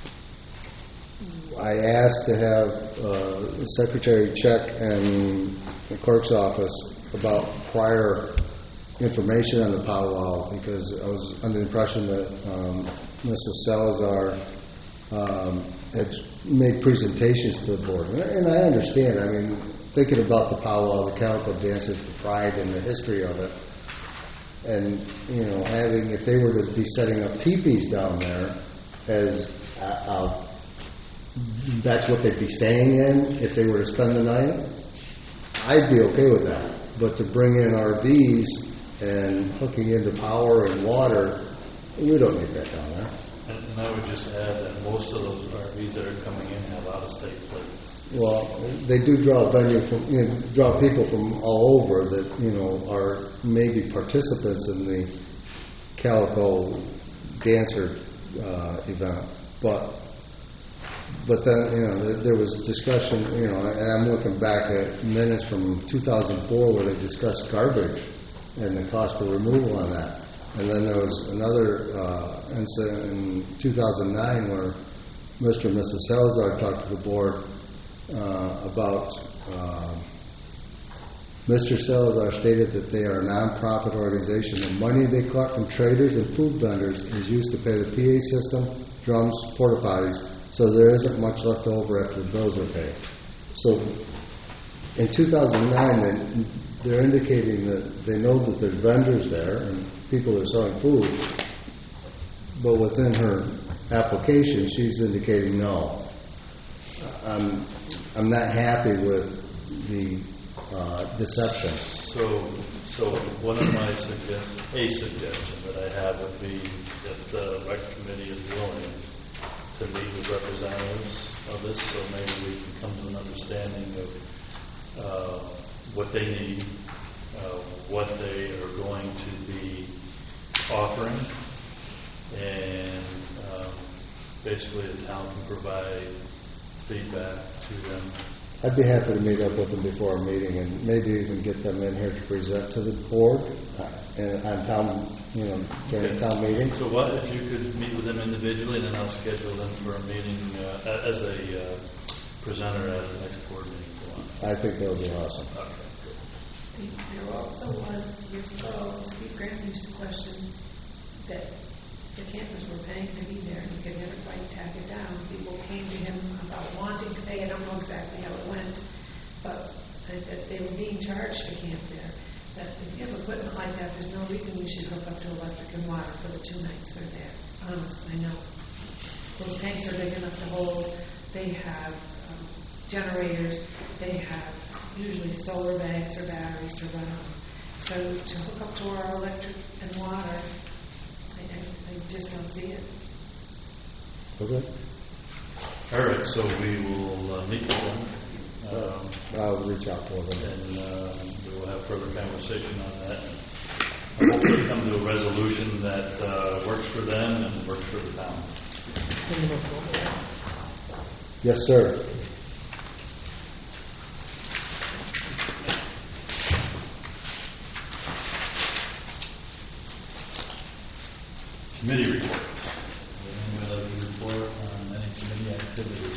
I asked to have uh, the secretary check and the clerk's office about prior information on the powwow, because I was under the impression that um, Missus Salazar um, had made presentations to the board. And I, and I understand, I mean, thinking about the powwow, the calico dances, the pride and the history of it, and, you know, having, if they were to be setting up teepees down there as a, a that's what they'd be staying in if they were to spend the night, I'd be okay with that. But to bring in R Vs and hooking into power and water, we don't need that down there. And, and I would just add that most of those R Vs that are coming in have out-of-state plates. Well, they do draw venue from, you know, draw people from all over that, you know, are maybe participants in the Calico Dancer uh, event, but. But then, you know, there was discussion, you know, and I'm looking back at minutes from two thousand four where they discussed garbage and the cost of removal on that. And then there was another uh, incident in two thousand nine where Mister and Missus Salazar talked to the board uh, about, uh, Mister Salazar stated that they are a nonprofit organization. The money they collect from traders and food vendors is used to pay the P A system, drums, porta potties, so there isn't much left over after the bills are paid. So in two thousand nine, they, they're indicating that they know that there's vendors there and people are selling food, but within her application, she's indicating no. I'm, I'm not happy with the uh, deception. So, so one of my suggestions, a suggestion that I have would be that the rec committee is willing to meet with representatives of this, so maybe we can come to an understanding of uh, what they need, uh, what they are going to be offering, and um, basically the town can provide feedback to them. I'd be happy to meet up with them before our meeting and maybe even get them in here to present to the board uh, and on town, you know, during Okay. the town meeting. So what if you could meet with them individually, and then I'll schedule them for a meeting uh, as a uh, presenter at the next board meeting. Go on. I think that would be awesome. Okay, good. There also was, years ago, Steve Grant used to question that the campers were paying to be there, and he could never quite tack it down. People came to him about wanting to pay. I don't know exactly how it went, but uh, that they were being charged to camp there. That if you have equipment like that, there's no reason you should hook up to electric and water for the two nights they're there. Honest, I know. Those tanks are big enough to hold. They have generators, they have usually solar banks or batteries to run on. So to hook up to our electric and water, I, I, I just don't see it. Okay. All right, so we will uh, meet with them. Um, I'll reach out to them. and um, we will have further conversation on that. And hopefully come to a resolution that uh, works for them and works for the town. Yes, sir. Committee report. Anyone would like to report on any committee activities?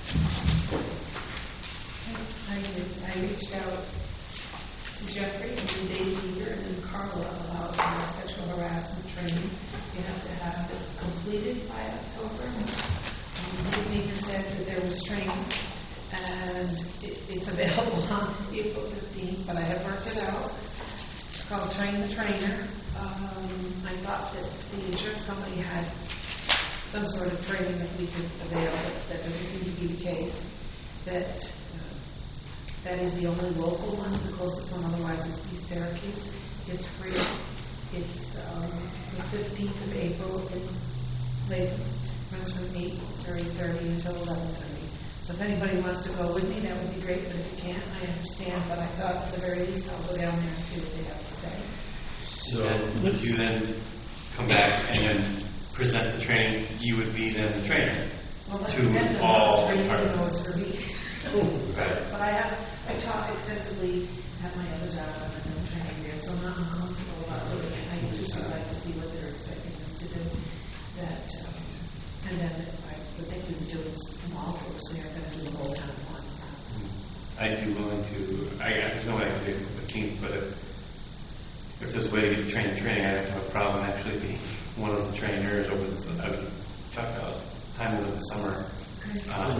I did, I reached out to Jeffrey and then Dave Eager and then Carla about our sexual harassment training. You have to have it completed by October. Um, Dave Eager said that there was training and it, it's available on April fifteenth, but I have worked it out. It's called Train the Trainer. Um, I thought that the insurance company had some sort of training that we could avail, but that doesn't seem to be the case. That uh, that is the only local one. The closest one otherwise is East Syracuse. It's free. It's um, the fifteenth of April in Latham. Runs from eight or eight thirty until eleven thirty. So if anybody wants to go with me, that would be great. But if you can't, I understand. But I thought at the very least I'll go down there and see what they have to say. So then would you then come back and then present the training? You would be then the trainer Well, that to depends on all what training departments. goes for me. Right. But I have, I taught extensively at my other job and I've been training there, so I'm not uncomfortable about doing it. I just would like to see what they're expecting us to do. That, um, and then I would think we would do it from all groups. We aren't going to do the whole town at once. I'd be willing to, I, there's no way I could do it with the team, but if, if there's a way to get trained training, I'd have a problem actually being one of the trainers over the, I would talk about time over the summer. Um,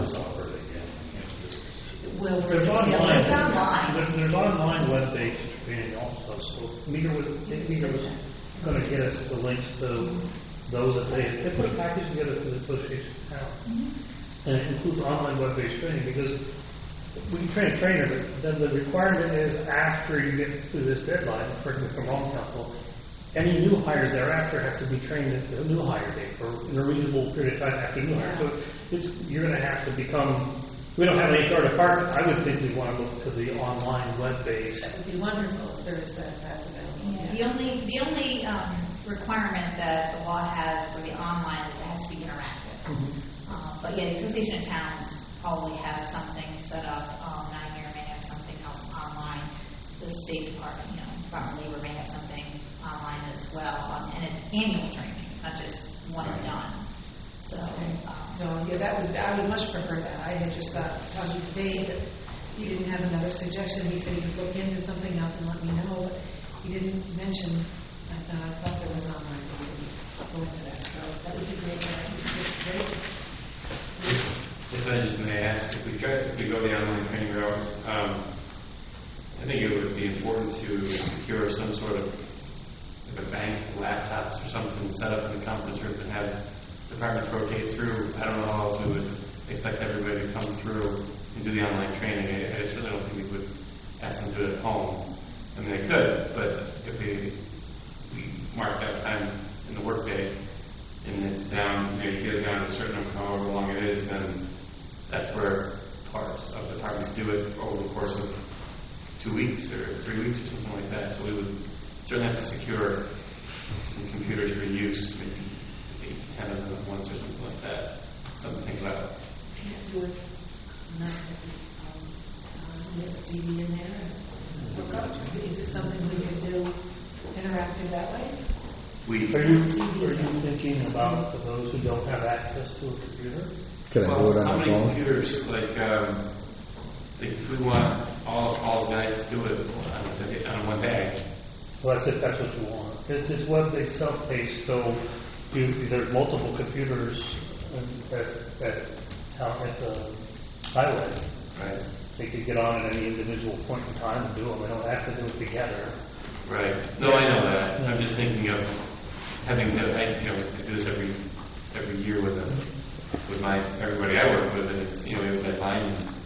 Well, we're There's detailed. online, It's online. there- there's online web-based training also, so Meter was, Meter was gonna get us the links to those that they, they put a package together for the association of towns. And it includes online web-based training, because we can train a trainer, but then the requirement is after you get through this deadline, correct me if I'm wrong, council, any new hires thereafter have to be trained at the new hire date, or in a reasonable period of time after new hire. So it's, you're gonna have to become, we don't have an H R department. I would think we want to look to the online web-based. That would be wonderful if there is that, that's available. Yeah, The only, the only um, requirement that the law has for the online is it has to be interactive. Uh, But yeah, the Association of Towns probably has something set up. Um, Nine-Year may have something else online. The State Department, you know, Department of Labor may have something online as well. Um, And it's annual training. It's not just one and done. So, um, So, yeah, that would, I would much prefer that. I had just thought, talking to Dave, that he didn't have another suggestion. He said he could look into something else and let me know, but he didn't mention, I thought, I thought there was online, but he didn't go into that. So that would be great. That would be great. If I just may ask, if we try, if we go the online training route, um, I think it would be important to secure some sort of, like a bank, laptops or something set up in the conference room and have departments rotate through. I don't know how else we would expect everybody to come through and do the online training. I, I certainly don't think we would ask them to do it at home. I mean, they could, but if we, we mark that time in the workday and it's down, maybe get it down to a certain number, however long it is, then that's where parts of the departments do it over the course of two weeks or three weeks or something like that. So we would certainly have to secure some computers for use, maybe eight, ten of them at once or something like that. Something to think about. Can't do it, not, um, uh, with the T V in there and hook up to it. Is it something we could do interactive that way? We, Are you, are you thinking about for those who don't have access to a computer? Can I well, do it how on the many phone? computers, like, um, like if we want all, all the guys to do it on, a- on one day, Well, that's it, that's what you want. It's, it's web-based, self-paced, so you, there's multiple computers at, at, town- at the highway. right? They could get on at any individual point in time and do them. They don't have to do it together. Right. No, I know that. I'm just thinking of having to, I, you know, I do this every, every year with them, with my, everybody I work with, and it's, you know, we have a deadline, and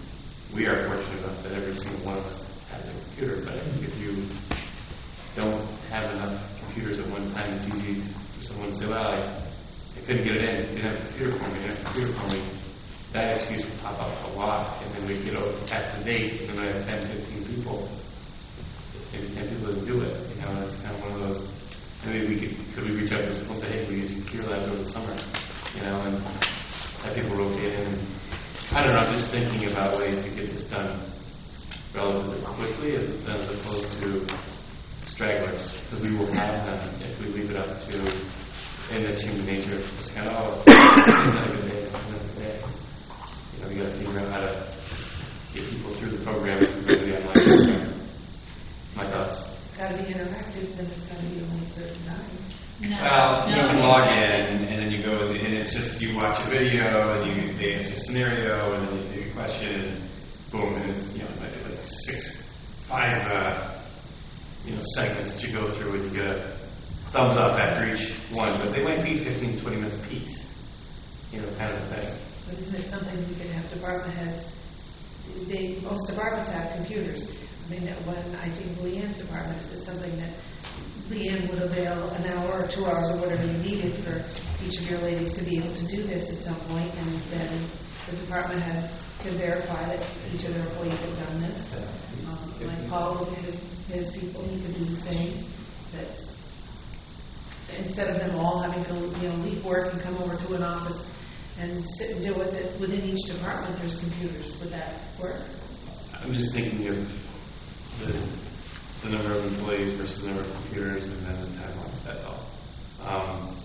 we are fortunate enough that every single one of us has a computer, but if you don't have enough computers at one time, it's easy for someone to say, well, I, I couldn't get it in, didn't have a computer for me, didn't have a computer for me. That excuse will pop up a lot, and then we get over past the date, and then I have ten, fifteen people. Maybe ten people didn't do it, you know, and it's kind of one of those, maybe we could, could we reach out to people and say, hey, we use computer lab over the summer, you know, and have people rotate in. And, I don't know, I'm just thinking about ways to get this done relatively quickly as, as opposed to stragglers, because we will have them if we leave it up to, and that's human nature, it's kind of, oh, it's not a good day, it's not a good day. You know, we got to figure out how to get people through the program through the online program. My thoughts. It's got to be interactive, then it's got to be only certain times. No, Well, no, you can no. log in, and then you go, and it's just you watch a video, and you they answer a scenario, and then you take a question, and boom, and it's you know like, like six, five, uh, you know segments that you go through, and you get a thumbs up after each one, but they might be fifteen, twenty minutes a piece, you know, kind of a thing. But isn't it something we can have department heads? They, most departments have computers. I mean, when I think Leanne's department is something that Leanne would avail an hour or two hours or whatever you needed for each of your ladies to be able to do this at some point, and then the department heads can verify that each of their employees have done this. Um, like Paul with his, his people, he could do the same. That's instead of them all having to you know leave work and come over to an office and sit and do it, that within each department there's computers. Would that work? I'm just thinking of the, the number of employees versus the number of computers, and then the timeline. That's all. Um,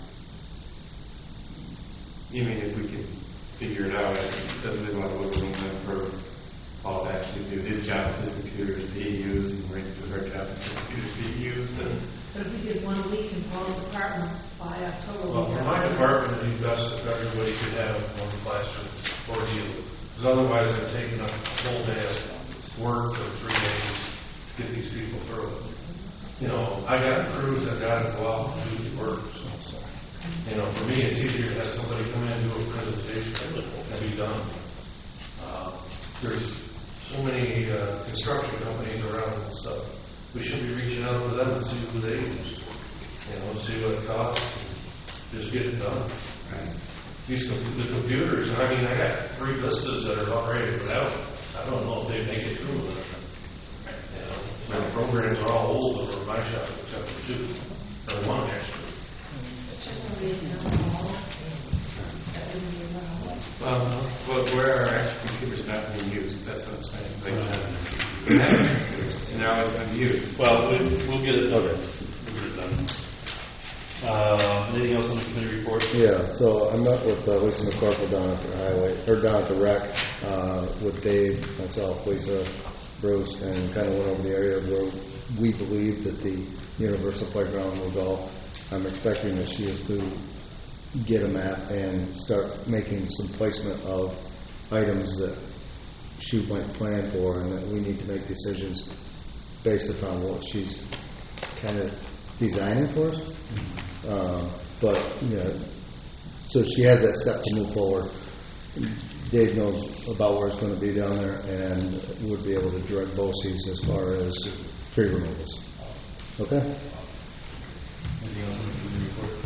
you mean if we can figure it out, it doesn't leave a lot of wiggle room then for Paul to actually do his job if his computers being used, and Marie do her job if her computers being used. And But if we did one a week in Paul's department by October, Well, we'd for have- my department, it'd be best if everybody could have one classroom ordeal. Because otherwise, they're taking up a whole day of work or three days to get these people through it. You know, I got crews that got to go out and do the work. So, you know, for me, it's easier to have somebody come in and do a presentation and be done. Uh, there's so many uh, construction companies around and stuff. We should be reaching out to them and see who they use. You know, see what it costs, and just get it done. right. These com- the computers, I mean, I got three vistas that are about ready to go out. I don't know if they make it through with it. You know, my programs are all old over in my shop, except for two, or one actually. Generally, it's not all. That wouldn't be a problem. Well, well, where are our actual computers not being used? That's what I'm saying. Like, we have computers, and they're always being used. Well, we- we'll get it, okay, we'll get it done. Uh, anything else on the committee report? Yeah, so I met with uh, Lisa McCorkle down at the highway, or down at the rec, uh, with Dave, myself, Lisa, Bruce, and kind of went over the area where we believe that the universal playground will go. I'm expecting that she is to get a map and start making some placement of items that she might plan for, and that we need to make decisions based upon what she's kind of designing for us. Uh, but, you know, so she has that step to move forward. Dave knows about where it's going to be down there and would be able to direct BOCES as far as tree removals. Okay? Anything else on the committee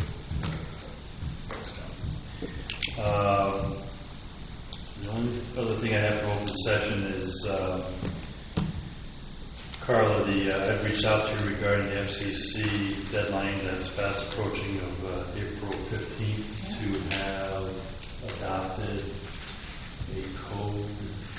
report? Um, The only other thing I have for open session is, uh, Carla, the, uh, I've reached out to you regarding the M C C deadline that's fast approaching of uh, April fifteenth to have adopted a code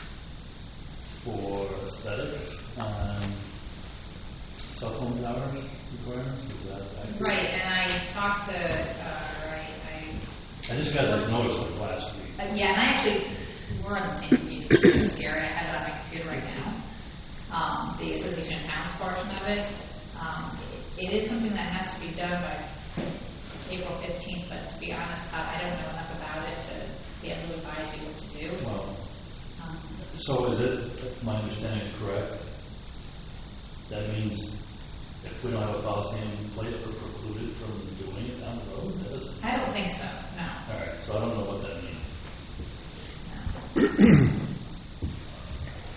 for aesthetics on cell phone towers requirements. Is that accurate? Right, and I talked to, uh, right, I, I just got this notice like last week. uh, yeah, and I actually, we're on the same computer, it's kind of scary, I have it on my computer right now. Um, the Association of Towns portion of it, um, it, it is something that has to be done by April fifteenth, but to be honest, I, I don't know enough about it to be able to advise you what to do. Well, Um, so is it, if my understanding is correct, that means if we don't have a policy in place, we're precluded from doing it down the road? That doesn't- I don't think so, no. All right, so I don't know what that means. no.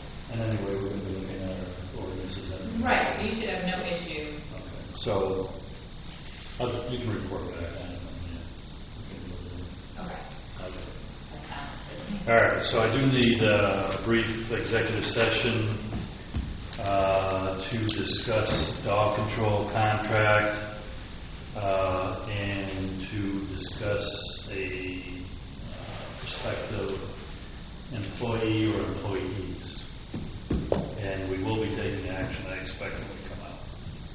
so you should have no issue. So, I'll just- you can report back on it. Okay. Okay. That sounds good. All right, so I do need a brief executive session uh, to discuss dog control contract uh, and to discuss a uh, prospective employee or employees. And we will be taking action, I expect, when we come out.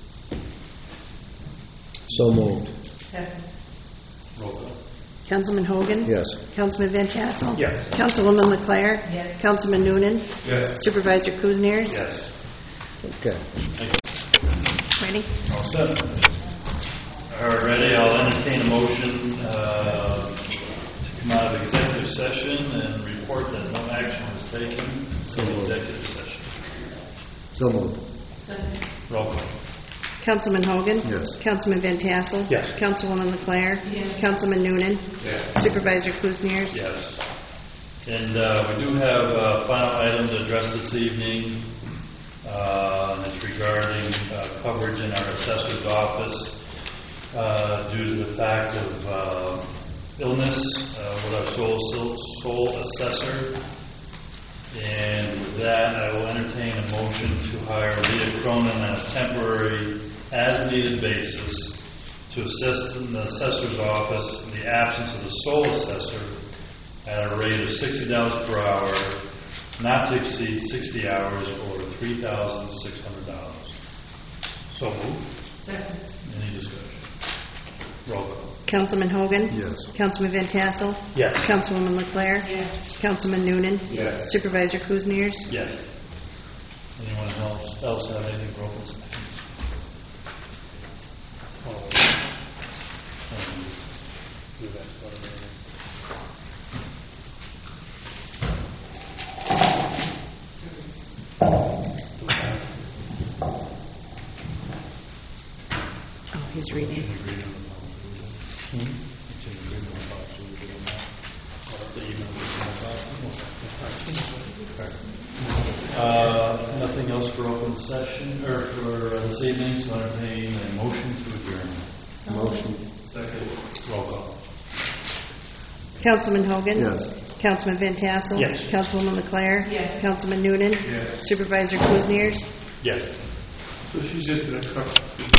So moved. Roll call. Councilman Hogan? Yes. Councilman Van Tassel? Yes. Councilwoman Leclerc? Yes. Councilman Noonan? Yes. Supervisor Kuzniers? Yes. Okay. Thank you. Ready? All set. All right, ready, I'll entertain a motion uh, to come out of executive session and report that no action was taken in executive session. So moved. Roll call. Councilman Hogan? Yes. Councilman Van Tassel? Yes. Councilwoman Leclerc? Yes. Councilman Noonan? Yes. Supervisor Kuzniers? Yes. And uh, we do have a final item to address this evening. Uh, and it's regarding uh, coverage in our assessor's office uh, due to the fact of uh, illness uh, with our sole, sole, sole assessor. And with that, I will entertain a motion to hire Rita Cronin on a temporary, as-needed basis to assist in the assessor's office in the absence of the sole assessor at a rate of sixty dollars per hour, not to exceed sixty hours, or three thousand six hundred dollars. So moved. Any discussion? Roll call. Councilman Hogan? Yes. Councilman Van Tassel? Yes. Councilwoman Leclerc? Yes. Councilman Noonan? Yes. Supervisor Kuzniers? Yes. Anyone else, else have anything for open session? Um, Do that, whatever. Oh, he's reading. Uh, Nothing else for open session, or for uh, this evening, so entertain a motion to adjourn. Motion. Second. Roll call. Councilman Hogan? Yes. Councilman Van Tassel? Yes. Councilwoman Leclerc? Yes. Councilman Noonan? Yes. Supervisor Kuzniers? Yes. So she's just going to cover